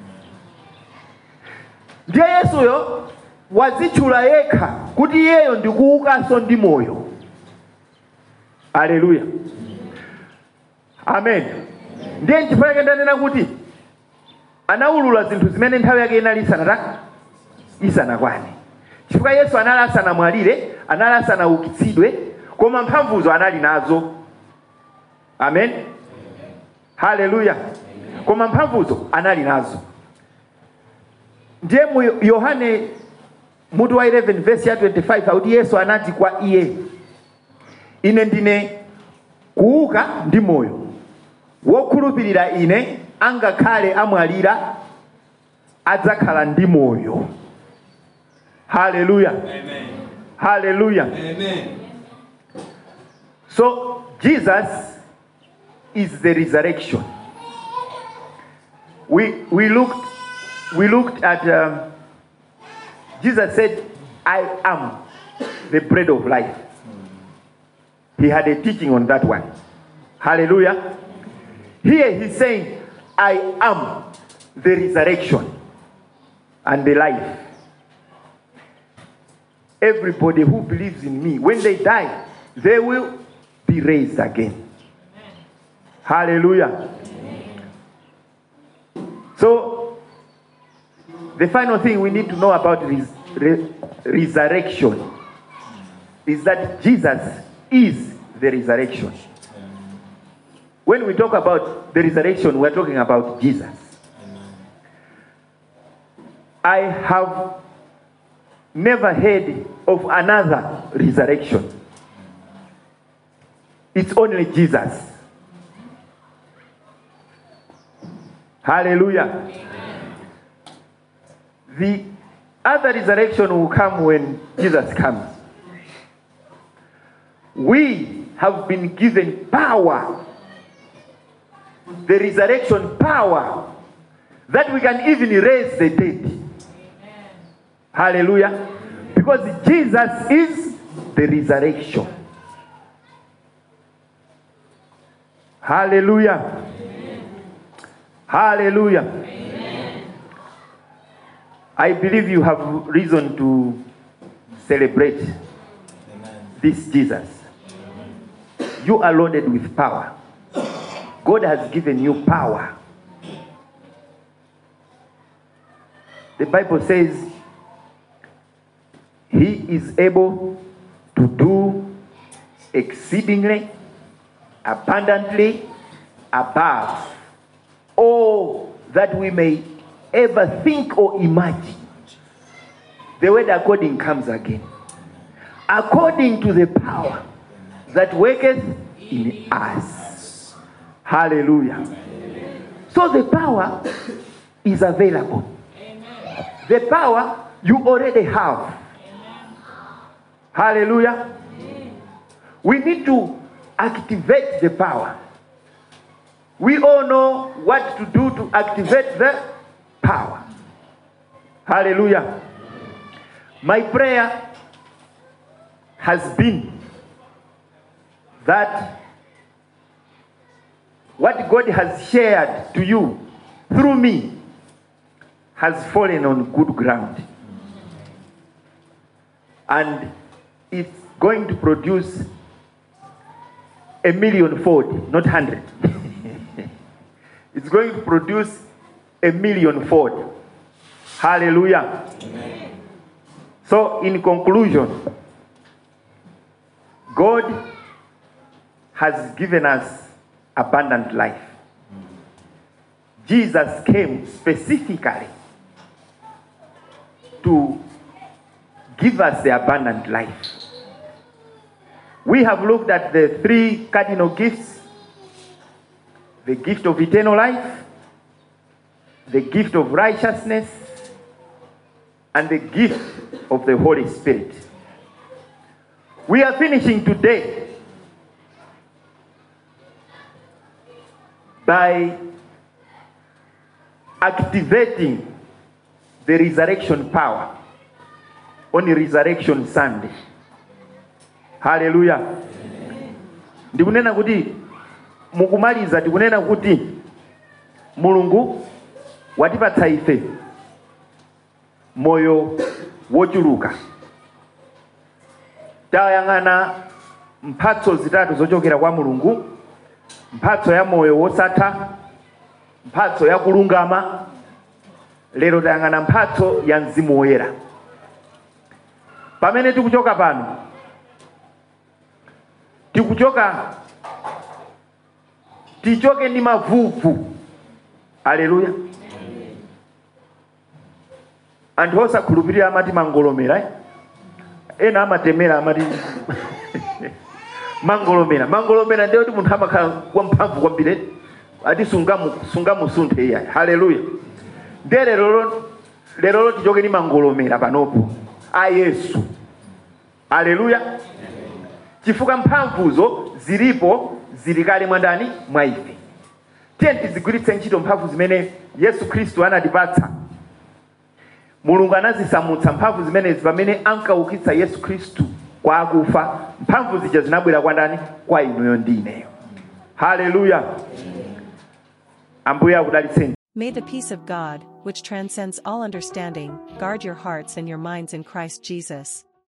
Ndiye Yesuyo wazitchula yekha kuti iyeyo ndi kuukanso ndi moyo. Haleluya. Amen. Ndiye nchifukwa ndanena kuti anawulula zinthu zimene nthawi yake inali isanatha isanakwane. Chifukwa Yesu anali asanamwalire, anali asanaukitsidwe, koma mphamvuzo anali nazo. Amen. Haleluya. Koma mphamvuzo anali nazo. Ndiye mu Yohane mutu wa eleven verse ya twenty-five auti Yesu anati kwa iye, ine ndine kuuka ndi moyo. Wokhulupirira ine angakhale amwalira adzakhala ndi moyo. Hallelujah. Amen. Hallelujah. Amen. So Jesus is the resurrection. We we looked we looked at um, Jesus said, I am the bread of life. He had a teaching on that one. Hallelujah. Here he's saying, I am the resurrection and the life. Everybody who believes in me, when they die, they will be raised again. Amen. Hallelujah. Amen. So, the final thing we need to know about res re resurrection is that Jesus is the resurrection. When we talk about the resurrection, we're talking about Jesus. I have never heard of another resurrection. It's only Jesus. Hallelujah. Amen. The other resurrection will come when Jesus comes. We have been given power, the resurrection power, that we can even raise the dead. Amen. Hallelujah. Because Jesus is the resurrection. Hallelujah. Amen. Hallelujah. Amen. I believe you have reason to celebrate this Jesus. You are loaded with power. God has given you power. The Bible says He is able to do exceedingly, abundantly, above all that we may ever think or imagine. The word according comes again. According to the power that worketh in us. Hallelujah. So the power is available. Amen. The power you already have. Amen. Hallelujah. We need to activate the power. We all know what to do to activate the power. Hallelujah. My prayer has been that what God has shared to you through me has fallen on good ground. And it's going to produce a million fold, not hundred. It's going to produce a million fold. Hallelujah. Amen. So in conclusion, God has given us abundant life. Jesus came specifically to give us the abundant life. We have looked at the three cardinal gifts: the gift of eternal life, the gift of righteousness, and the gift of the Holy Spirit. We are finishing today by activating the resurrection power on Resurrection Sunday. Hallelujah. Ndikunena kuti mukumaliza ndikunena kuti Mulungu watipatsa ife moyo wochuluka. Tayang'ana mphatso zitatu zochokera kwa Mulungu: mphatso ya moyo wosatha, mphatso ya kulungama, lero tayang'ana mphatso ya Mzimu Woyera. Pamene tikuchoka pano, tikuchoka tichoke ndi mavuvu. Haleluya. Anthu osakhulupirira amati mangolomera, eh? Ena amatemera amati mangolomera. Mangolomera ndiye kuti munthu amakhala wamphamvu kwambiri, ati sungamu sungamusunthe iyayi. Haleluya. Ndiye lero lero tichoke ndi mangolomera panopo a Yesu. Haleluya. Chifukwa mphamvuzo zilipo, zili kale mwandani mwa ife. Tiye tizigwiritse ntchito mphamvu zimene Yesu Khristu anatipatsa. Mulungu anazisamutsa mphamvu zimenezi pamene ankaukitsa Yesu Khristu kwa akufa. Mphamvu zija zinabwera kwa ndani? Kwa inuyo ndi ineyo. Hallelujah. Ambuye akudalitseni. May the peace of God, which transcends all understanding, guard your hearts and your minds in Christ Jesus.